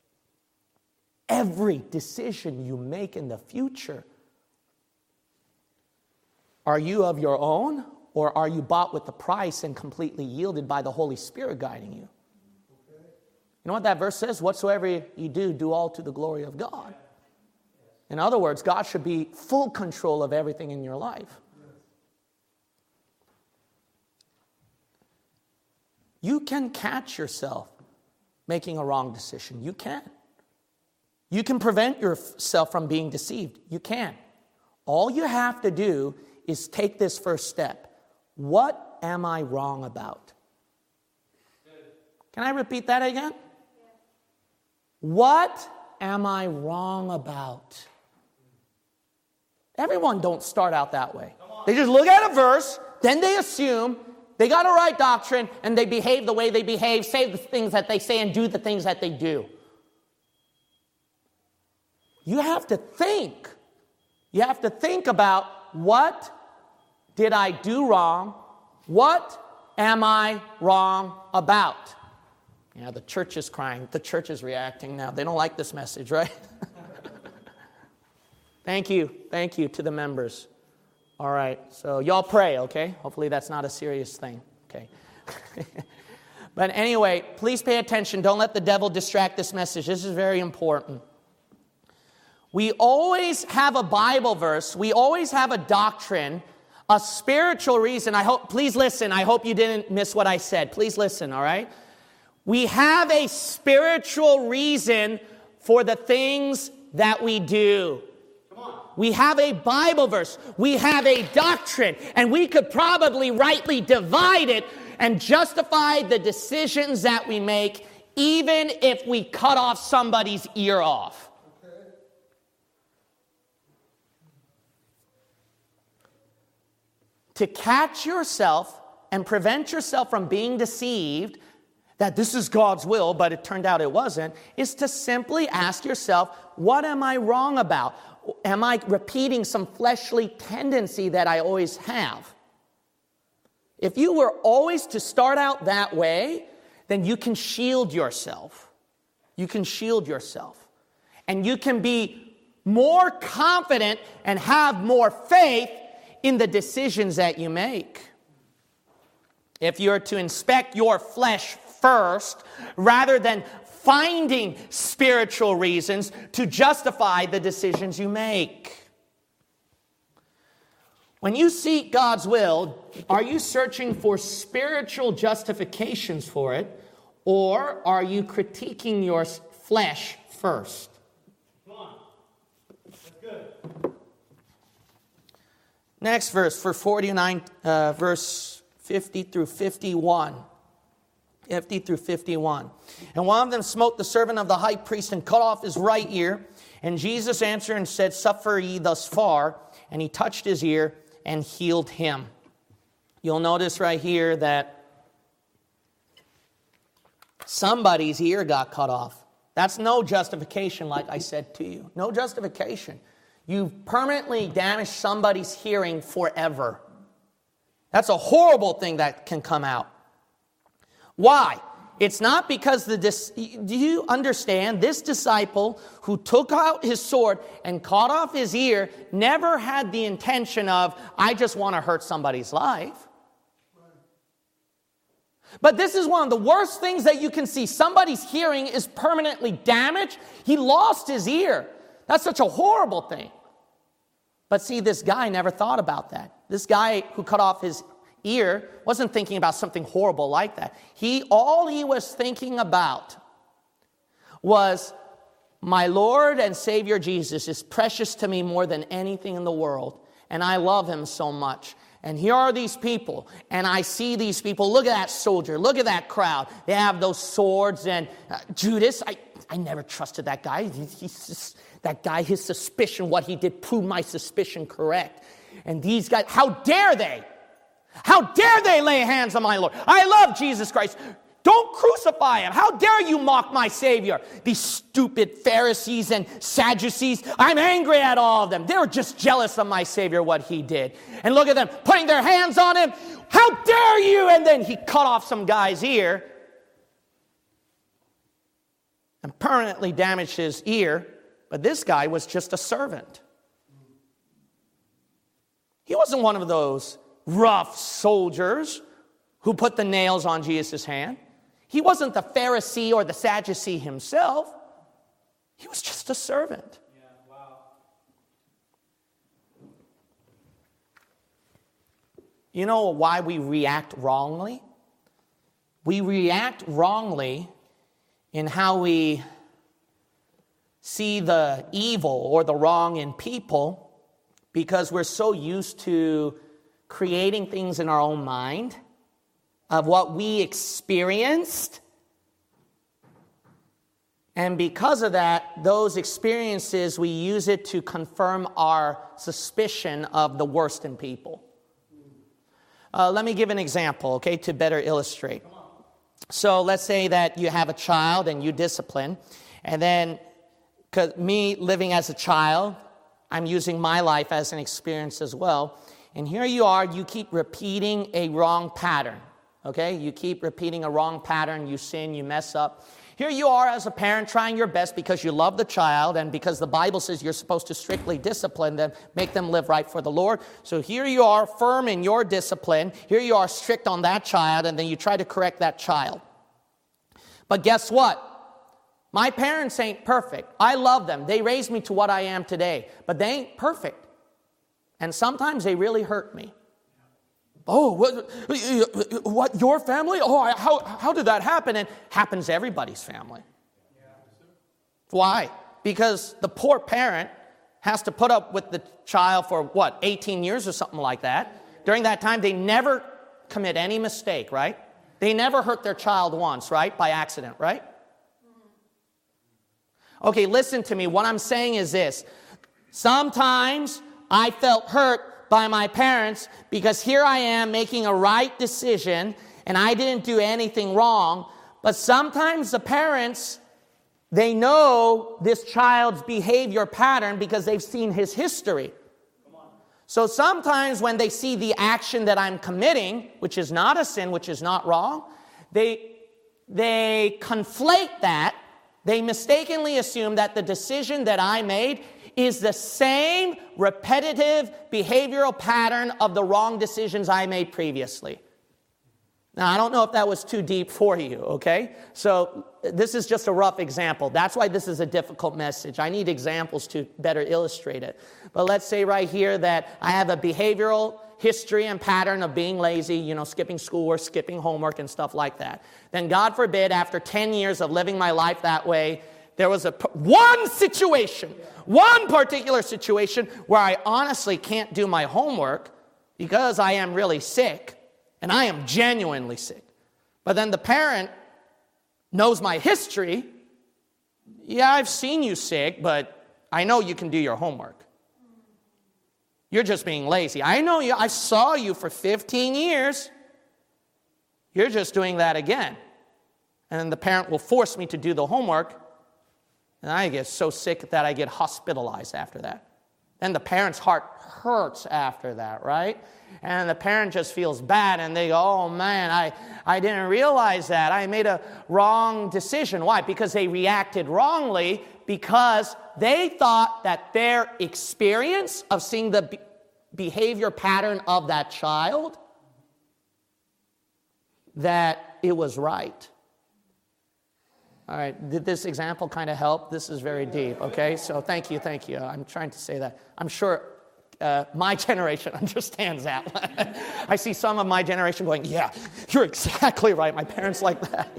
every decision you make in the future, are you of your own, or are you bought with the price and completely yielded by the Holy Spirit guiding you? You know what that verse says? Whatsoever you do, do all to the glory of God. In other words, God should be full control of everything in your life. You can catch yourself making a wrong decision. You can. You can prevent yourself from being deceived. You can. All you have to do is take this first step. What am I wrong about? Can I repeat that again? What am I wrong about? Everyone don't start out that way. They just look at a verse, then they assume they got a right doctrine, and they behave the way they behave, say the things that they say, and do the things that they do. You have to think. You have to think about, what did I do wrong? What am I wrong about? Yeah, the church is crying. The church is reacting now. They don't like this message, right? Thank you. Thank you to the members. All right, so y'all pray, okay? Hopefully that's not a serious thing, okay? But anyway, please pay attention. Don't let the devil distract this message. This is very important. We always have a Bible verse. We always have a doctrine, a spiritual reason. Please listen. I hope you didn't miss what I said. Please listen, all right? We have a spiritual reason for the things that we do. We have a Bible verse. We have a doctrine. And we could probably rightly divide it and justify the decisions that we make, even if we cut off somebody's ear off. Okay. To catch yourself and prevent yourself from being deceived that this is God's will, but it turned out it wasn't, is to simply ask yourself, what am I wrong about? Am I repeating some fleshly tendency that I always have? If you were always to start out that way, then you can shield yourself. You can shield yourself. And you can be more confident and have more faith in the decisions that you make. If you're to inspect your flesh first, rather than finding spiritual reasons to justify the decisions you make. When you seek God's will, are you searching for spiritual justifications for it, or are you critiquing your flesh first? Come on. That's good. Next verse, for 49, verse 50 through 51. 50 through 51. And one of them smote the servant of the high priest and cut off his right ear. And Jesus answered and said, Suffer ye thus far. And he touched his ear and healed him. You'll notice right here that somebody's ear got cut off. That's no justification, like I said to you. No justification. You've permanently damaged somebody's hearing forever. That's a horrible thing that can come out. Why? It's not because do you understand? This disciple who took out his sword and cut off his ear never had the intention of, I just want to hurt somebody's life. But this is one of the worst things that you can see. Somebody's hearing is permanently damaged. He lost his ear. That's such a horrible thing. But see, this guy never thought about that. This guy who cut off his ear wasn't thinking about something horrible like that. All he was thinking about was, my Lord and Savior Jesus is precious to me more than anything in the world, and I love him so much. And here are these people, and I see these people. Look at that soldier. Look at that crowd. They have those swords. And Judas, I never trusted that guy. He's just, that guy, his suspicion, what he did proved my suspicion correct. And these guys, how dare they? How dare they lay hands on my Lord? I love Jesus Christ. Don't crucify him. How dare you mock my Savior? These stupid Pharisees and Sadducees, I'm angry at all of them. They were just jealous of my Savior, what he did. And look at them, putting their hands on him. How dare you? And then he cut off some guy's ear and permanently damaged his ear. But this guy was just a servant. He wasn't one of those rough soldiers who put the nails on Jesus' hand. He wasn't the Pharisee or the Sadducee himself. He was just a servant. Yeah, wow. You know why we react wrongly? We react wrongly in how we see the evil or the wrong in people because we're so used to creating things in our own mind of what we experienced. And because of that, those experiences, we use it to confirm our suspicion of the worst in people. Let me give an example, okay, to better illustrate. So let's say that you have a child and you discipline. And then, because me living as a child, I'm using my life as an experience as well. And here you are, you keep repeating a wrong pattern, okay? You keep repeating a wrong pattern, you sin, you mess up. Here you are as a parent trying your best because you love the child and because the Bible says you're supposed to strictly discipline them, make them live right for the Lord. So here you are firm in your discipline. Here you are strict on that child, and then you try to correct that child. But guess what? My parents ain't perfect. I love them. They raised me to what I am today. But they ain't perfect. And sometimes they really hurt me. Oh, what, your family? Oh, how did that happen? And happens to everybody's family. Why? Because the poor parent has to put up with the child for, 18 years or something like that. During that time, they never commit any mistake, right? They never hurt their child once, right? By accident, right? Okay, listen to me. What I'm saying is this. Sometimes I felt hurt by my parents because here I am making a right decision and I didn't do anything wrong. But sometimes the parents, they know this child's behavior pattern because they've seen his history. So sometimes when they see the action that I'm committing, which is not a sin, which is not wrong, they conflate that. They mistakenly assume that the decision that I made is the same repetitive behavioral pattern of the wrong decisions I made previously. Now, I don't know if that was too deep for you, okay? So this is just a rough example. That's why this is a difficult message. I need examples to better illustrate it. But let's say right here that I have a behavioral history and pattern of being lazy, skipping schoolwork, skipping homework and stuff like that. Then God forbid, after 10 years of living my life that way, there was one particular situation where I honestly can't do my homework because I am really sick, and I am genuinely sick. But then the parent knows my history. Yeah, I've seen you sick, but I know you can do your homework. You're just being lazy. I know you. I saw you for 15 years. You're just doing that again. And then the parent will force me to do the homework, and I get so sick that I get hospitalized after that. Then the parent's heart hurts after that, right? And the parent just feels bad, and they go, oh man, I didn't realize that. I made a wrong decision. Why? Because they reacted wrongly, because they thought that their experience of seeing the behavior pattern of that child, that it was right. All right, did this example kind of help? This is very deep, okay? So thank you. I'm trying to say that. I'm sure my generation understands that. I see some of my generation going, yeah, you're exactly right. My parents like that,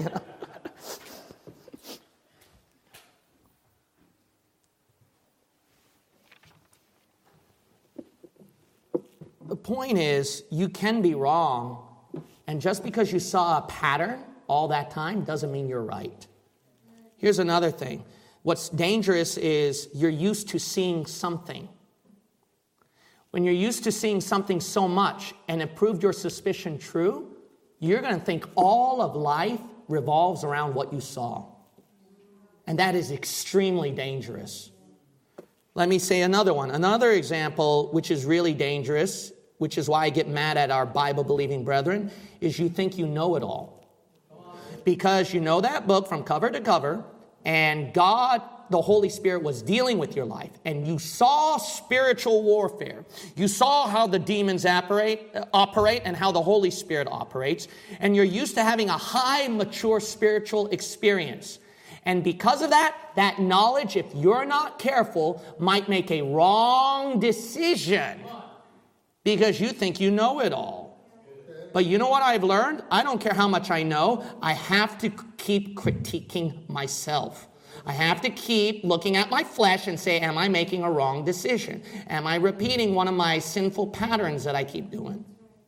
The point is, you can be wrong, and just because you saw a pattern all that time doesn't mean you're right. Here's another thing. What's dangerous is you're used to seeing something. When you're used to seeing something so much and it proved your suspicion true, you're going to think all of life revolves around what you saw. And that is extremely dangerous. Let me say another one. Another example which is really dangerous, which is why I get mad at our Bible-believing brethren, is you think you know it all. Because you know that book from cover to cover, and God, the Holy Spirit, was dealing with your life, and you saw spiritual warfare. You saw how the demons operate and how the Holy Spirit operates, and you're used to having a high, mature spiritual experience. And because of that knowledge, if you're not careful, might make a wrong decision because you think you know it all. But you know what I've learned? I don't care how much I know. I have to keep critiquing myself. I have to keep looking at my flesh and say, am I making a wrong decision? Am I repeating one of my sinful patterns that I keep doing?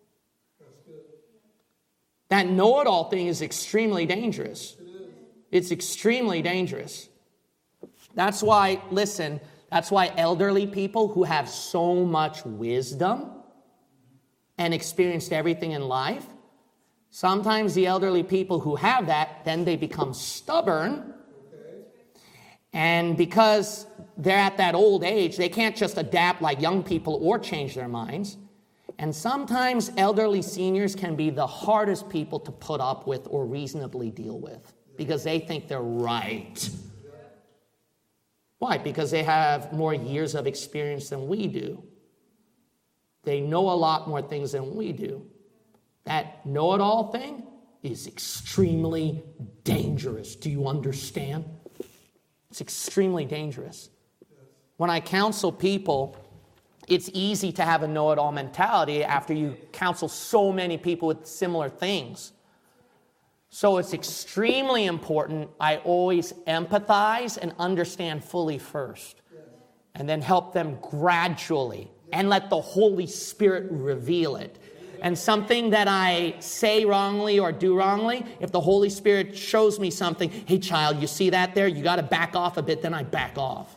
That know-it-all thing is extremely dangerous. It's extremely dangerous. That's why, listen, that's why elderly people who have so much wisdom and experienced everything in life, sometimes the elderly people who have that, then they become stubborn. And because they're at that old age, they can't just adapt like young people or change their minds. And sometimes elderly seniors can be the hardest people to put up with or reasonably deal with because they think they're right. Why? Because they have more years of experience than we do. They know a lot more things than we do. That know-it-all thing is extremely dangerous. Do you understand? It's extremely dangerous. When I counsel people, it's easy to have a know-it-all mentality after you counsel so many people with similar things. So it's extremely important I always empathize and understand fully first, and then help them gradually, and let the Holy Spirit reveal it. And something that I say wrongly or do wrongly, if the Holy Spirit shows me something, hey child, you see that there? You got to back off a bit, then I back off.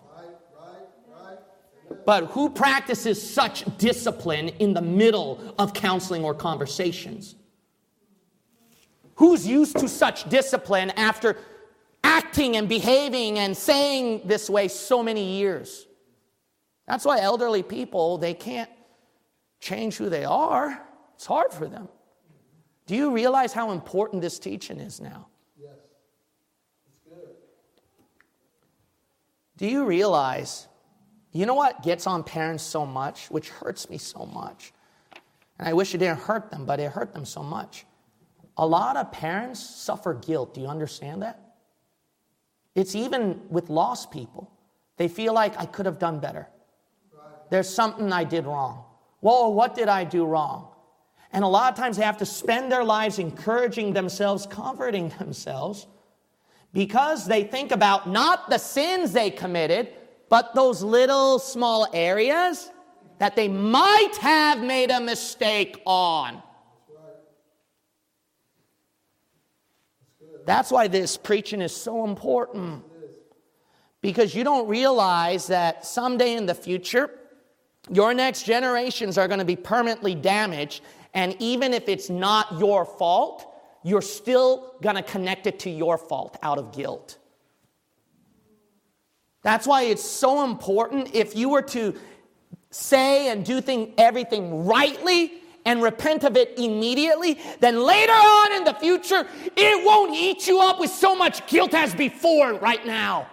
But who practices such discipline in the middle of counseling or conversations? Who's used to such discipline after acting and behaving and saying this way so many years? That's why elderly people, they can't change who they are. It's hard for them. Do you realize how important this teaching is now? Yes. It's good. Do you realize, you know what gets on parents so much, which hurts me so much? And I wish it didn't hurt them, but it hurt them so much. A lot of parents suffer guilt. Do you understand that? It's even with lost people. They feel like I could have done better. Right. There's something I did wrong. Whoa, what did I do wrong? And a lot of times they have to spend their lives encouraging themselves, comforting themselves, because they think about not the sins they committed, but those little small areas that they might have made a mistake on. That's why this preaching is so important. Because you don't realize that someday in the future, your next generations are going to be permanently damaged. And even if it's not your fault, you're still going to connect it to your fault out of guilt. That's why it's so important. If you were to say and do everything rightly and repent of it immediately, then later on in the future, it won't eat you up with so much guilt as before right now.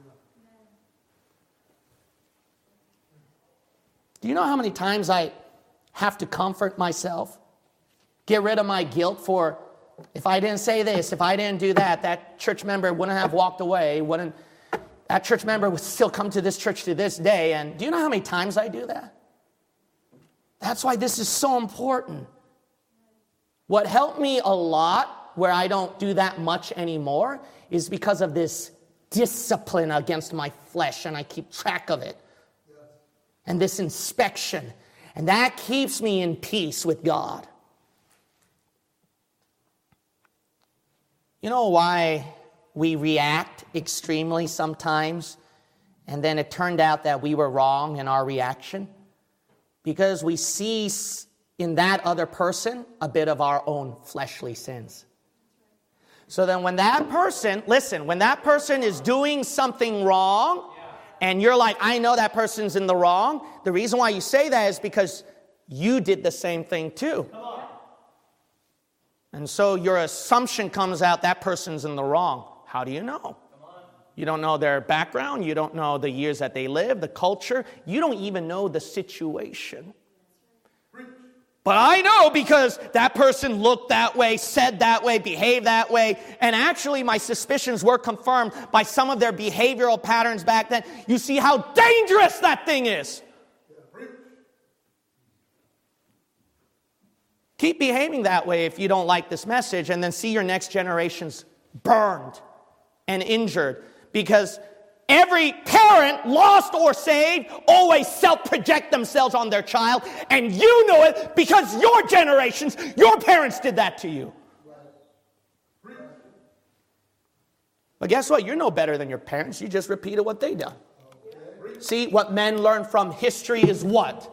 Do you know how many times I have to comfort myself? Get rid of my guilt for, if I didn't say this, if I didn't do that, that church member wouldn't have walked away, that church member would still come to this church to this day. And do you know how many times I do that? That's why this is so important. What helped me a lot, where I don't do that much anymore, is because of this discipline against my flesh, and I keep track of it. And this inspection. And that keeps me in peace with God. You know why we react extremely sometimes, and then it turned out that we were wrong in our reaction? Because we see in that other person a bit of our own fleshly sins. So then when that person is doing something wrong, and you're like, I know that person's in the wrong, the reason why you say that is because you did the same thing too. And so your assumption comes out that person's in the wrong. How do you know? You don't know their background. You don't know the years that they live, the culture. You don't even know the situation. But I know because that person looked that way, said that way, behaved that way. And actually my suspicions were confirmed by some of their behavioral patterns back then. You see how dangerous that thing is. Keep behaving that way if you don't like this message, and then see your next generations burned and injured. Because every parent, lost or saved, always self-project themselves on their child. And you know it because your generations, your parents did that to you. But guess what? You're no better than your parents. You just repeated what they done. See, what men learn from history is what?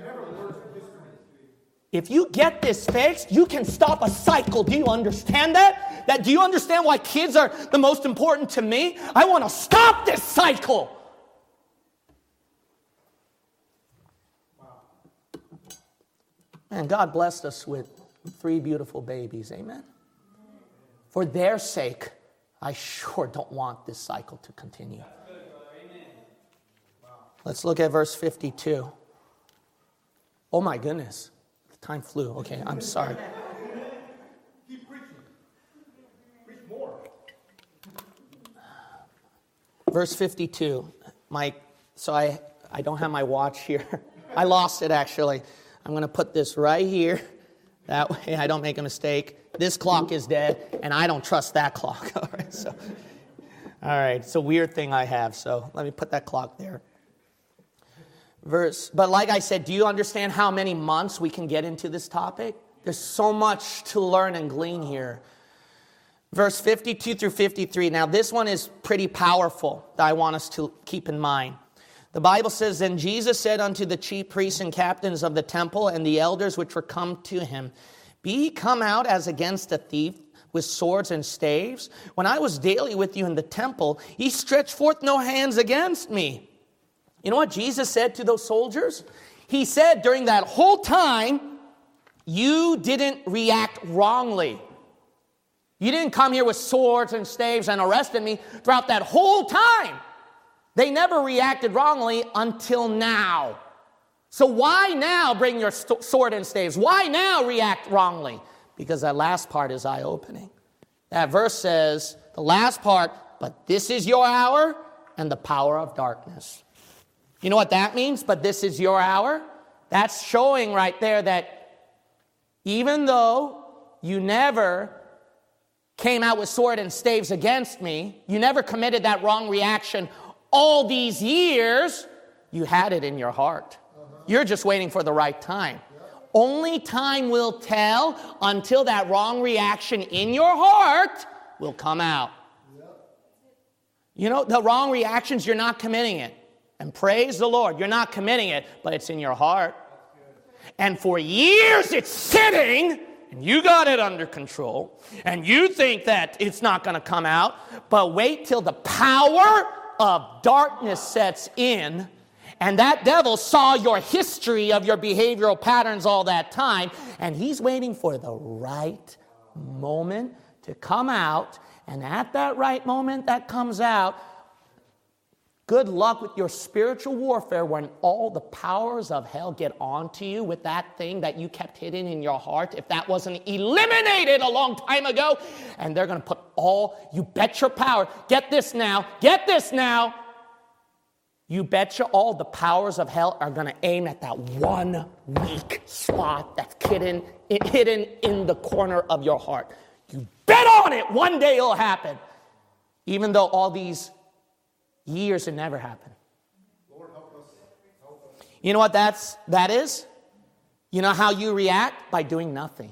If you get this fixed, you can stop a cycle. Do you understand that? Do you understand why kids are the most important to me? I want to stop this cycle. Man, God blessed us with 3 beautiful babies. Amen. For their sake, I sure don't want this cycle to continue. That's good, brother. Amen. Wow. Let's look at verse 52. Oh my goodness. The time flew. Okay, I'm sorry. Keep preaching. Preach more. Verse 52. So I don't have my watch here. I lost it actually. I'm going to put this right here. That way I don't make a mistake. This clock is dead, and I don't trust that clock. All right, it's a weird thing I have, so let me put that clock there. But like I said, do you understand how many months we can get into this topic? There's so much to learn and glean here. Verse 52 through 53. Now this one is pretty powerful that I want us to keep in mind. The Bible says, Then Jesus said unto the chief priests and captains of the temple and the elders which were come to him, Be ye come out as against a thief with swords and staves? When I was daily with you in the temple, ye stretched forth no hands against me. You know what Jesus said to those soldiers? He said during that whole time, you didn't react wrongly. You didn't come here with swords and staves and arrested me throughout that whole time. They never reacted wrongly until now. So why now bring your sword and staves? Why now react wrongly? Because that last part is eye-opening. That verse says, the last part, but this is your hour and the power of darkness. You know what that means? But this is your hour. That's showing right there that even though you never came out with sword and staves against me, you never committed that wrong reaction all these years, you had it in your heart. You're just waiting for the right time. Only time will tell until that wrong reaction in your heart will come out. You know, the wrong reactions, you're not committing it. And praise the Lord, you're not committing it, but it's in your heart. And for years it's sitting, and you got it under control, and you think that it's not going to come out, but wait till the power of darkness sets in, and that devil saw your history of your behavioral patterns all that time, and he's waiting for the right moment to come out, and at that right moment that comes out, good luck with your spiritual warfare when all the powers of hell get onto you with that thing that you kept hidden in your heart, if that wasn't eliminated a long time ago, and they're going to put you bet your power, get this now, you betcha all the powers of hell are going to aim at that one weak spot that's hidden in the corner of your heart. You bet on it, one day it'll happen, even though all these years it never happened. Lord, help us. Help us. You know what that is? You know how you react? By doing nothing.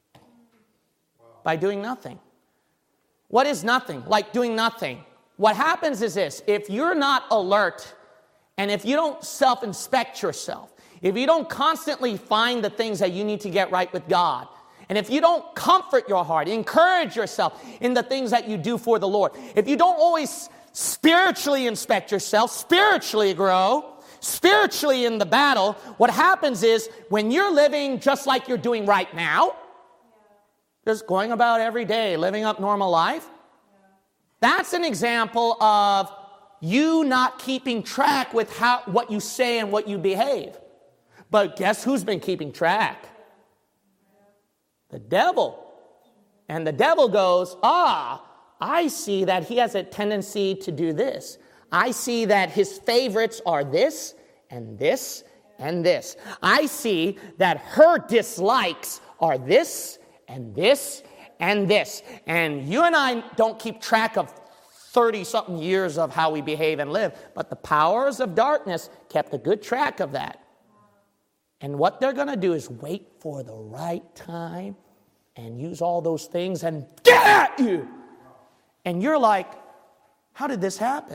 By doing nothing. What is nothing? Like doing nothing. What happens is this. If you're not alert, and if you don't self-inspect yourself, if you don't constantly find the things that you need to get right with God, and if you don't comfort your heart, encourage yourself in the things that you do for the Lord, if you don't always spiritually inspect yourself, spiritually grow, spiritually in the battle, what happens is when you're living just like you're doing right now, just going about every day, living up normal life, that's an example of you not keeping track with what you say and what you behave. But guess who's been keeping track? The devil. And the devil goes, I see that he has a tendency to do this. I see that his favorites are this and this and this. I see that her dislikes are this and this and this. And you and I don't keep track of 30-something years of how we behave and live, but the powers of darkness kept a good track of that. And what they're going to do is wait for the right time and use all those things and get at you. And you're like, how did this happen?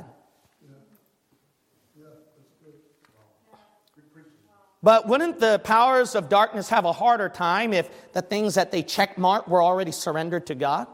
But wouldn't the powers of darkness have a harder time if the things that they checkmarked were already surrendered to God?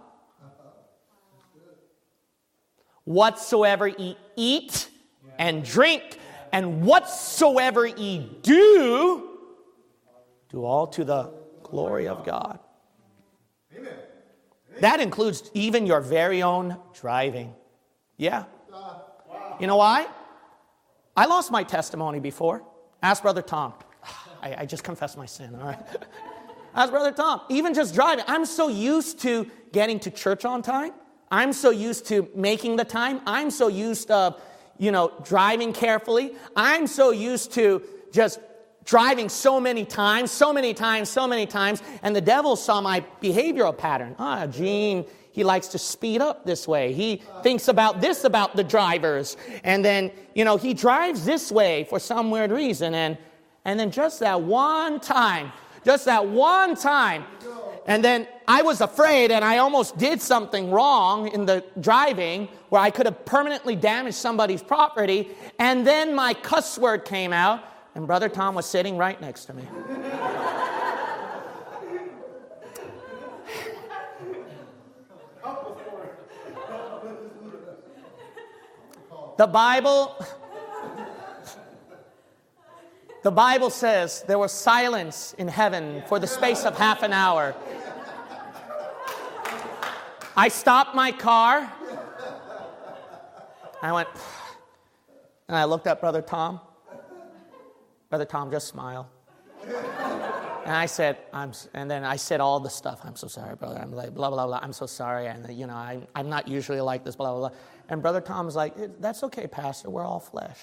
Whatsoever ye eat and drink, and whatsoever ye do all to the glory of God. Amen. That includes even your very own driving. Yeah. You know why? I lost my testimony before. Ask Brother Tom. I just confessed my sin, all right? Ask Brother Tom. Even just driving. I'm so used to getting to church on time. I'm so used to making the time. I'm so used to, driving carefully. I'm so used to just driving so many times. And the devil saw my behavioral pattern. Gene, he likes to speed up this way. He thinks about this about the drivers. And then, he drives this way for some weird reason. And then just that one time, and then I was afraid and I almost did something wrong in the driving where I could have permanently damaged somebody's property. And then my cuss word came out and Brother Tom was sitting right next to me. The Bible says there was silence in heaven for the space of half an hour. I stopped my car. I went, and I looked at Brother Tom. Brother Tom just smiled. And I said, and then I said all the stuff. I'm so sorry, brother. I'm like, blah, blah, blah. I'm so sorry. And, I'm not usually like this, blah, blah, blah. And Brother Tom was like, that's okay, Pastor. We're all flesh.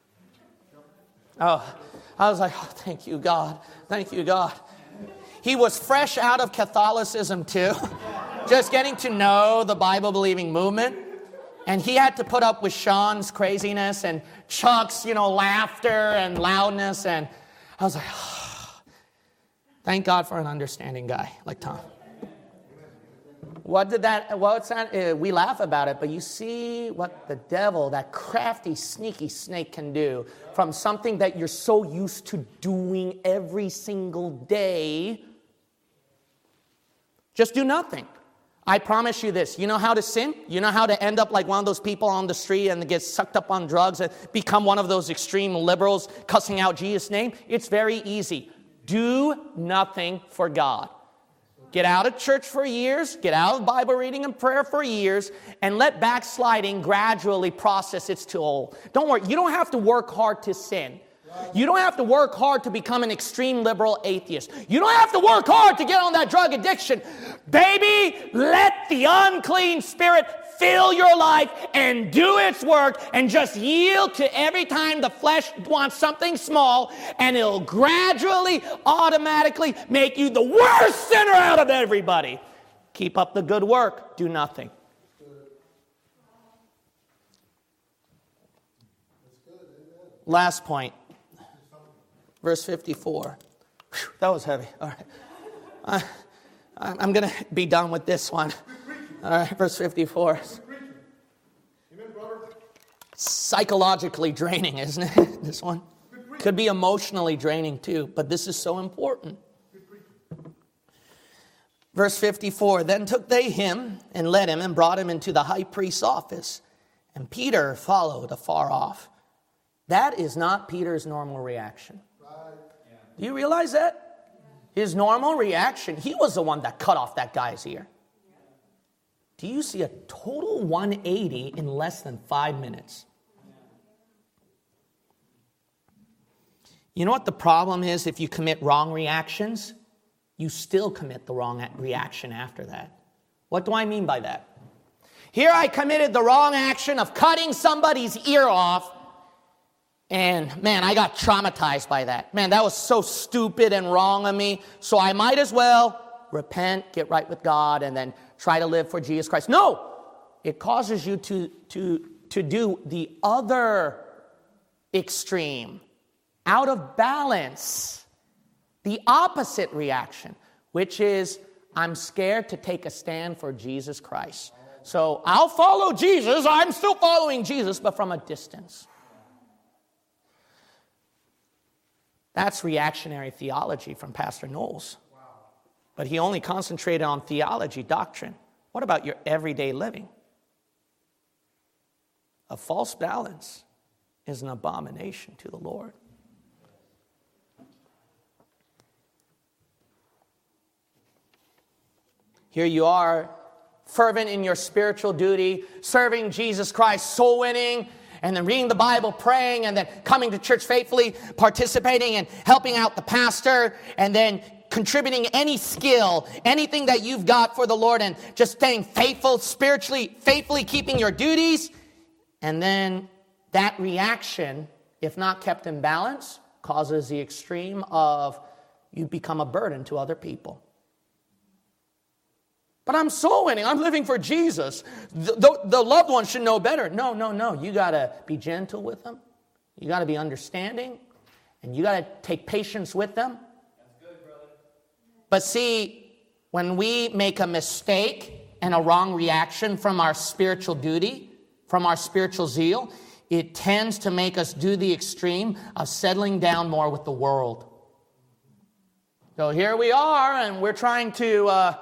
Oh, I was like, thank you, God. Thank you, God. He was fresh out of Catholicism, too. Just getting to know the Bible-believing movement. And he had to put up with Sean's craziness and Chuck's, laughter and loudness. And I was like, thank God for an understanding guy like Tom. What's that? We laugh about it, but you see what the devil, that crafty, sneaky snake can do from something that you're so used to doing every single day. Just do nothing. I promise you this. You know how to sin? You know how to end up like one of those people on the street and get sucked up on drugs and become one of those extreme liberals cussing out Jesus' name? It's very easy. Do nothing for God. Get out of church for years, get out of Bible reading and prayer for years, and let backsliding gradually process its toll. Don't worry, you don't have to work hard to sin. You don't have to work hard to become an extreme liberal atheist. You don't have to work hard to get on that drug addiction. Baby, let the unclean spirit fill your life and do its work and just yield to every time the flesh wants something small, and it'll gradually, automatically make you the worst sinner out of everybody. Keep up the good work. Do nothing. Last point. Verse 54. Whew, that was heavy. All right. I'm going to be done with this one. All right, verse 54. Psychologically draining, isn't it? This one. Could be emotionally draining too, but this is so important. Verse 54. Then took they him and led him and brought him into the high priest's office. And Peter followed afar off. That is not Peter's normal reaction. Do you realize that? His normal reaction, he was the one that cut off that guy's ear. Do you see a total 180 in less than 5 minutes? You know what the problem is? If you commit wrong reactions, you still commit the wrong reaction after that. What do I mean by that? Here I committed the wrong action of cutting somebody's ear off. And man, I got traumatized by that. Man, that was so stupid and wrong of me. So I might as well repent, get right with God, and then try to live for Jesus Christ. No! It causes you to do the other extreme, out of balance, the opposite reaction, which is, I'm scared to take a stand for Jesus Christ. So I'll follow Jesus. I'm still following Jesus, but from a distance. That's reactionary theology from Pastor Knowles. But he only concentrated on theology, doctrine. What about your everyday living? A false balance is an abomination to the Lord. Here you are fervent in your spiritual duty, serving Jesus Christ, soul winning, and then reading the Bible, praying, and then coming to church faithfully, participating and helping out the pastor, and then contributing any skill, anything that you've got for the Lord, and just staying faithful, spiritually, faithfully keeping your duties. And then that reaction, if not kept in balance, causes the extreme of you become a burden to other people. But I'm soul winning. I'm living for Jesus. The loved one should know better. No. You got to be gentle with them. You got to be understanding. And you got to take patience with them. That's good, brother. But see, when we make a mistake and a wrong reaction from our spiritual duty, from our spiritual zeal, it tends to make us do the extreme of settling down more with the world. So here we are, and we're trying to...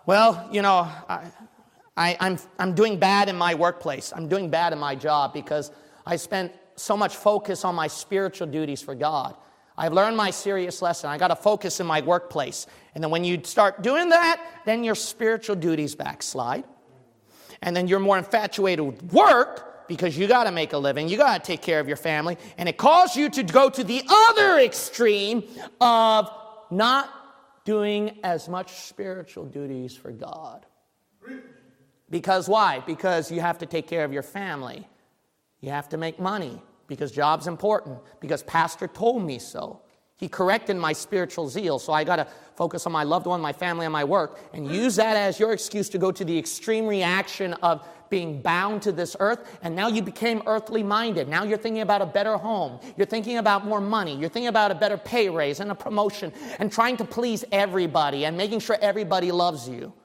I'm doing bad in my workplace. I'm doing bad in my job because I spent so much focus on my spiritual duties for God. I've learned my serious lesson. I got to focus in my workplace. And then when you start doing that, then your spiritual duties backslide. And then you're more infatuated with work because you got to make a living. You got to take care of your family. And it causes you to go to the other extreme of not doing as much spiritual duties for God. Because why? Because you have to take care of your family. You have to make money because job's important. Because pastor told me so. He corrected my spiritual zeal. So I got to focus on my loved one, my family, and my work. And use that as your excuse to go to the extreme reaction of being bound to this earth. And now you became earthly minded. Now you're thinking about a better home. You're thinking about more money. You're thinking about a better pay raise and a promotion. And trying to please everybody and making sure everybody loves you.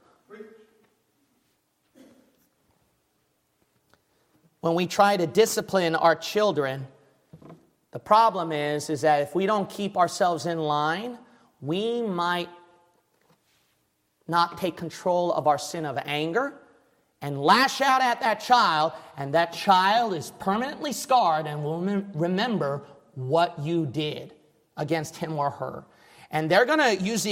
When we try to discipline our children, the problem is that if we don't keep ourselves in line, we might not take control of our sin of anger and lash out at that child, and that child is permanently scarred and will remember what you did against him or her. And they're going to use the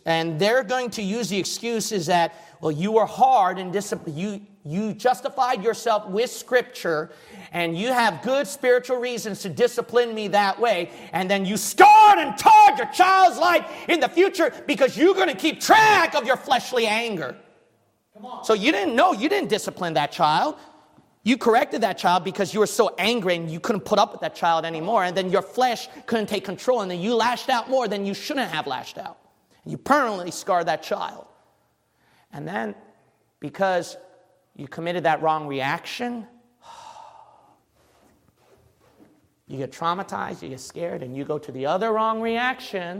excuse is that, well, you were hard and you justified yourself with Scripture, and you have good spiritual reasons to discipline me that way, and then you scarred and tarred your child's life in the future because you're going to keep track of your fleshly anger. Come on. So you didn't discipline that child. You corrected that child because you were so angry and you couldn't put up with that child anymore, and then your flesh couldn't take control, and then you lashed out more than you shouldn't have lashed out. You permanently scarred that child. And then, because you committed that wrong reaction, you get traumatized, you get scared, and you go to the other wrong reaction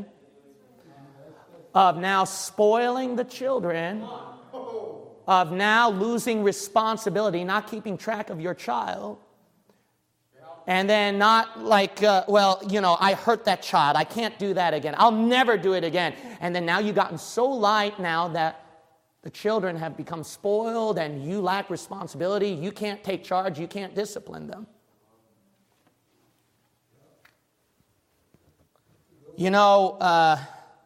of now spoiling the children, of now losing responsibility, not keeping track of your child, and then not like, I hurt that child. I can't do that again. I'll never do it again. And then now you've gotten so light now that the children have become spoiled and you lack responsibility. You can't take charge. You can't discipline them. The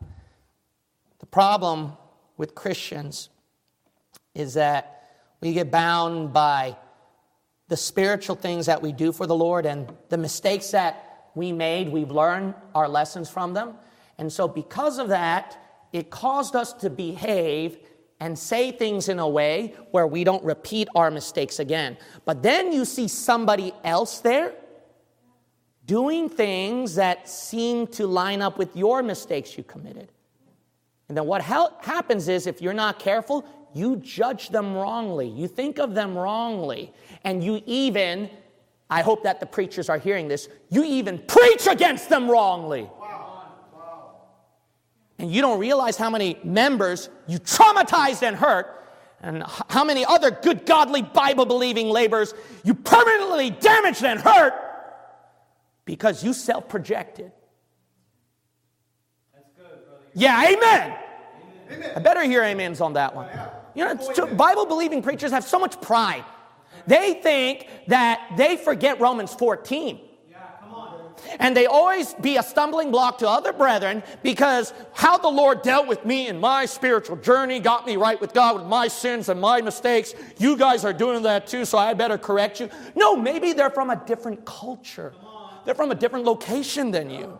problem with Christians is that we get bound by the spiritual things that we do for the Lord, and the mistakes that we made, we've learned our lessons from them. And so because of that, it caused us to behave and say things in a way where we don't repeat our mistakes again. But then you see somebody else there doing things that seem to line up with your mistakes you committed. And then what happens is, if you're not careful, you judge them wrongly. You think of them wrongly. And you even, I hope that the preachers are hearing this, you even preach against them wrongly. Wow. And you don't realize how many members you traumatized and hurt, and how many other good, godly, Bible-believing laborers you permanently damaged and hurt because you self-projected. That's good, brother. Yeah, amen. Amen. I better hear amens on that one. Bible-believing preachers have so much pride. They think that they forget Romans 14. Yeah, come on. And they always be a stumbling block to other brethren because how the Lord dealt with me in my spiritual journey, got me right with God with my sins and my mistakes. You guys are doing that too, so I better correct you. No, maybe they're from a different culture. They're from a different location than you.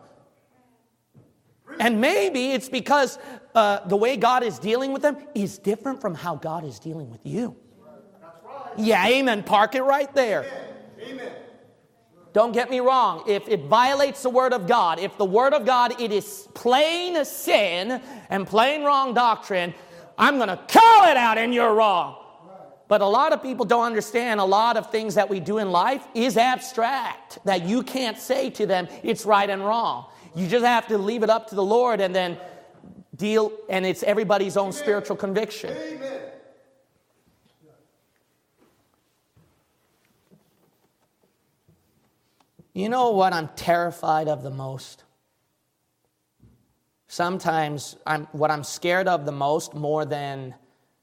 And maybe it's because the way God is dealing with them is different from how God is dealing with you. Yeah, amen. Park it right there. Amen. Don't get me wrong. If it violates the Word of God, if the Word of God, it is plain sin and plain wrong doctrine, I'm going to call it out and you're wrong. But a lot of people don't understand a lot of things that we do in life is abstract, that you can't say to them, it's right and wrong. You just have to leave it up to the Lord and then deal, and it's everybody's own spiritual conviction. Amen. You know what I'm terrified of the most? Sometimes what I'm scared of the most, more than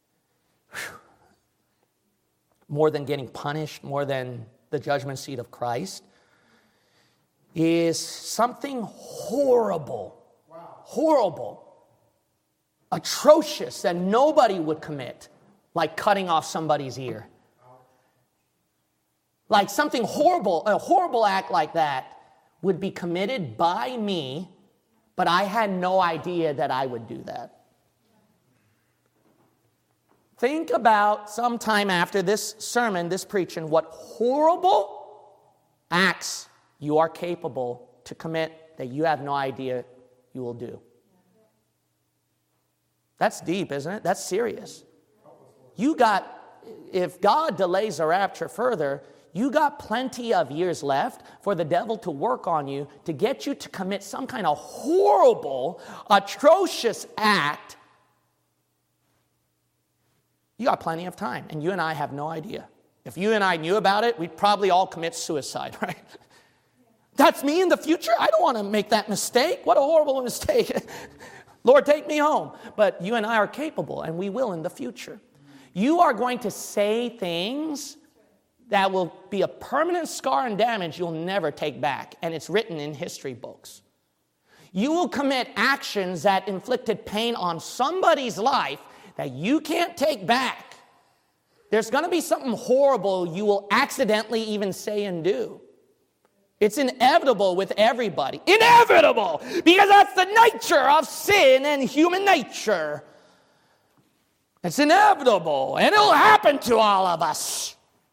getting punished, more than the judgment seat of Christ, is something horrible, horrible, atrocious that nobody would commit, like cutting off somebody's ear. Like something horrible, a horrible act like that would be committed by me, but I had no idea that I would do that. Think about sometime after this sermon, this preaching, what horrible acts you are capable to commit that you have no idea you will do. That's deep, isn't it? That's serious. If God delays the rapture further, you got plenty of years left for the devil to work on you to get you to commit some kind of horrible, atrocious act. You got plenty of time, and you and I have no idea. If you and I knew about it, we'd probably all commit suicide, right? That's me in the future? I don't want to make that mistake. What a horrible mistake. Lord, take me home. But you and I are capable, and we will in the future. You are going to say things that will be a permanent scar and damage you'll never take back. And it's written in history books. You will commit actions that inflicted pain on somebody's life that you can't take back. There's going to be something horrible you will accidentally even say and do. It's inevitable with everybody. Inevitable! Because that's the nature of sin and human nature. It's inevitable, and it'll happen to all of us.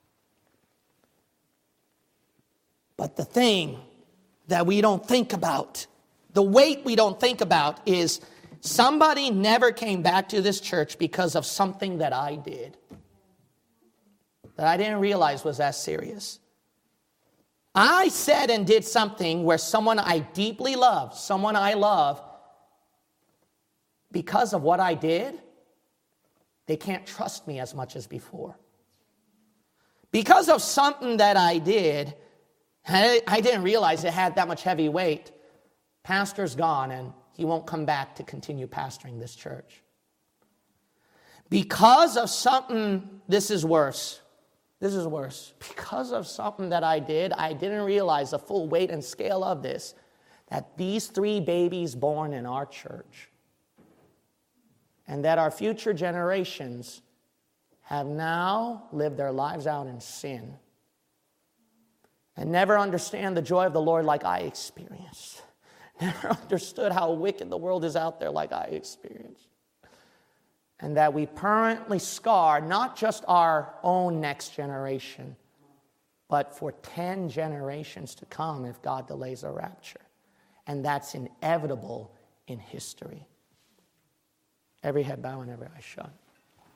But the thing that we don't think about, the weight we don't think about, is somebody never came back to this church because of something that I did, that I didn't realize was that serious. I said and did something where someone I deeply love, someone I love, because of what I did, they can't trust me as much as before. Because of something that I did, I didn't realize it had that much heavy weight. Pastor's gone, and he won't come back to continue pastoring this church. Because of something, this is worse. This is worse. Because of something that I did, I didn't realize the full weight and scale of this, that these 3 babies born in our church, and that our future generations have now lived their lives out in sin and never understand the joy of the Lord like I experienced. Never understood how wicked the world is out there like I experienced. And that we permanently scar not just our own next generation, but for 10 generations to come if God delays a rapture. And that's inevitable in history. Every head bow and every eye shut.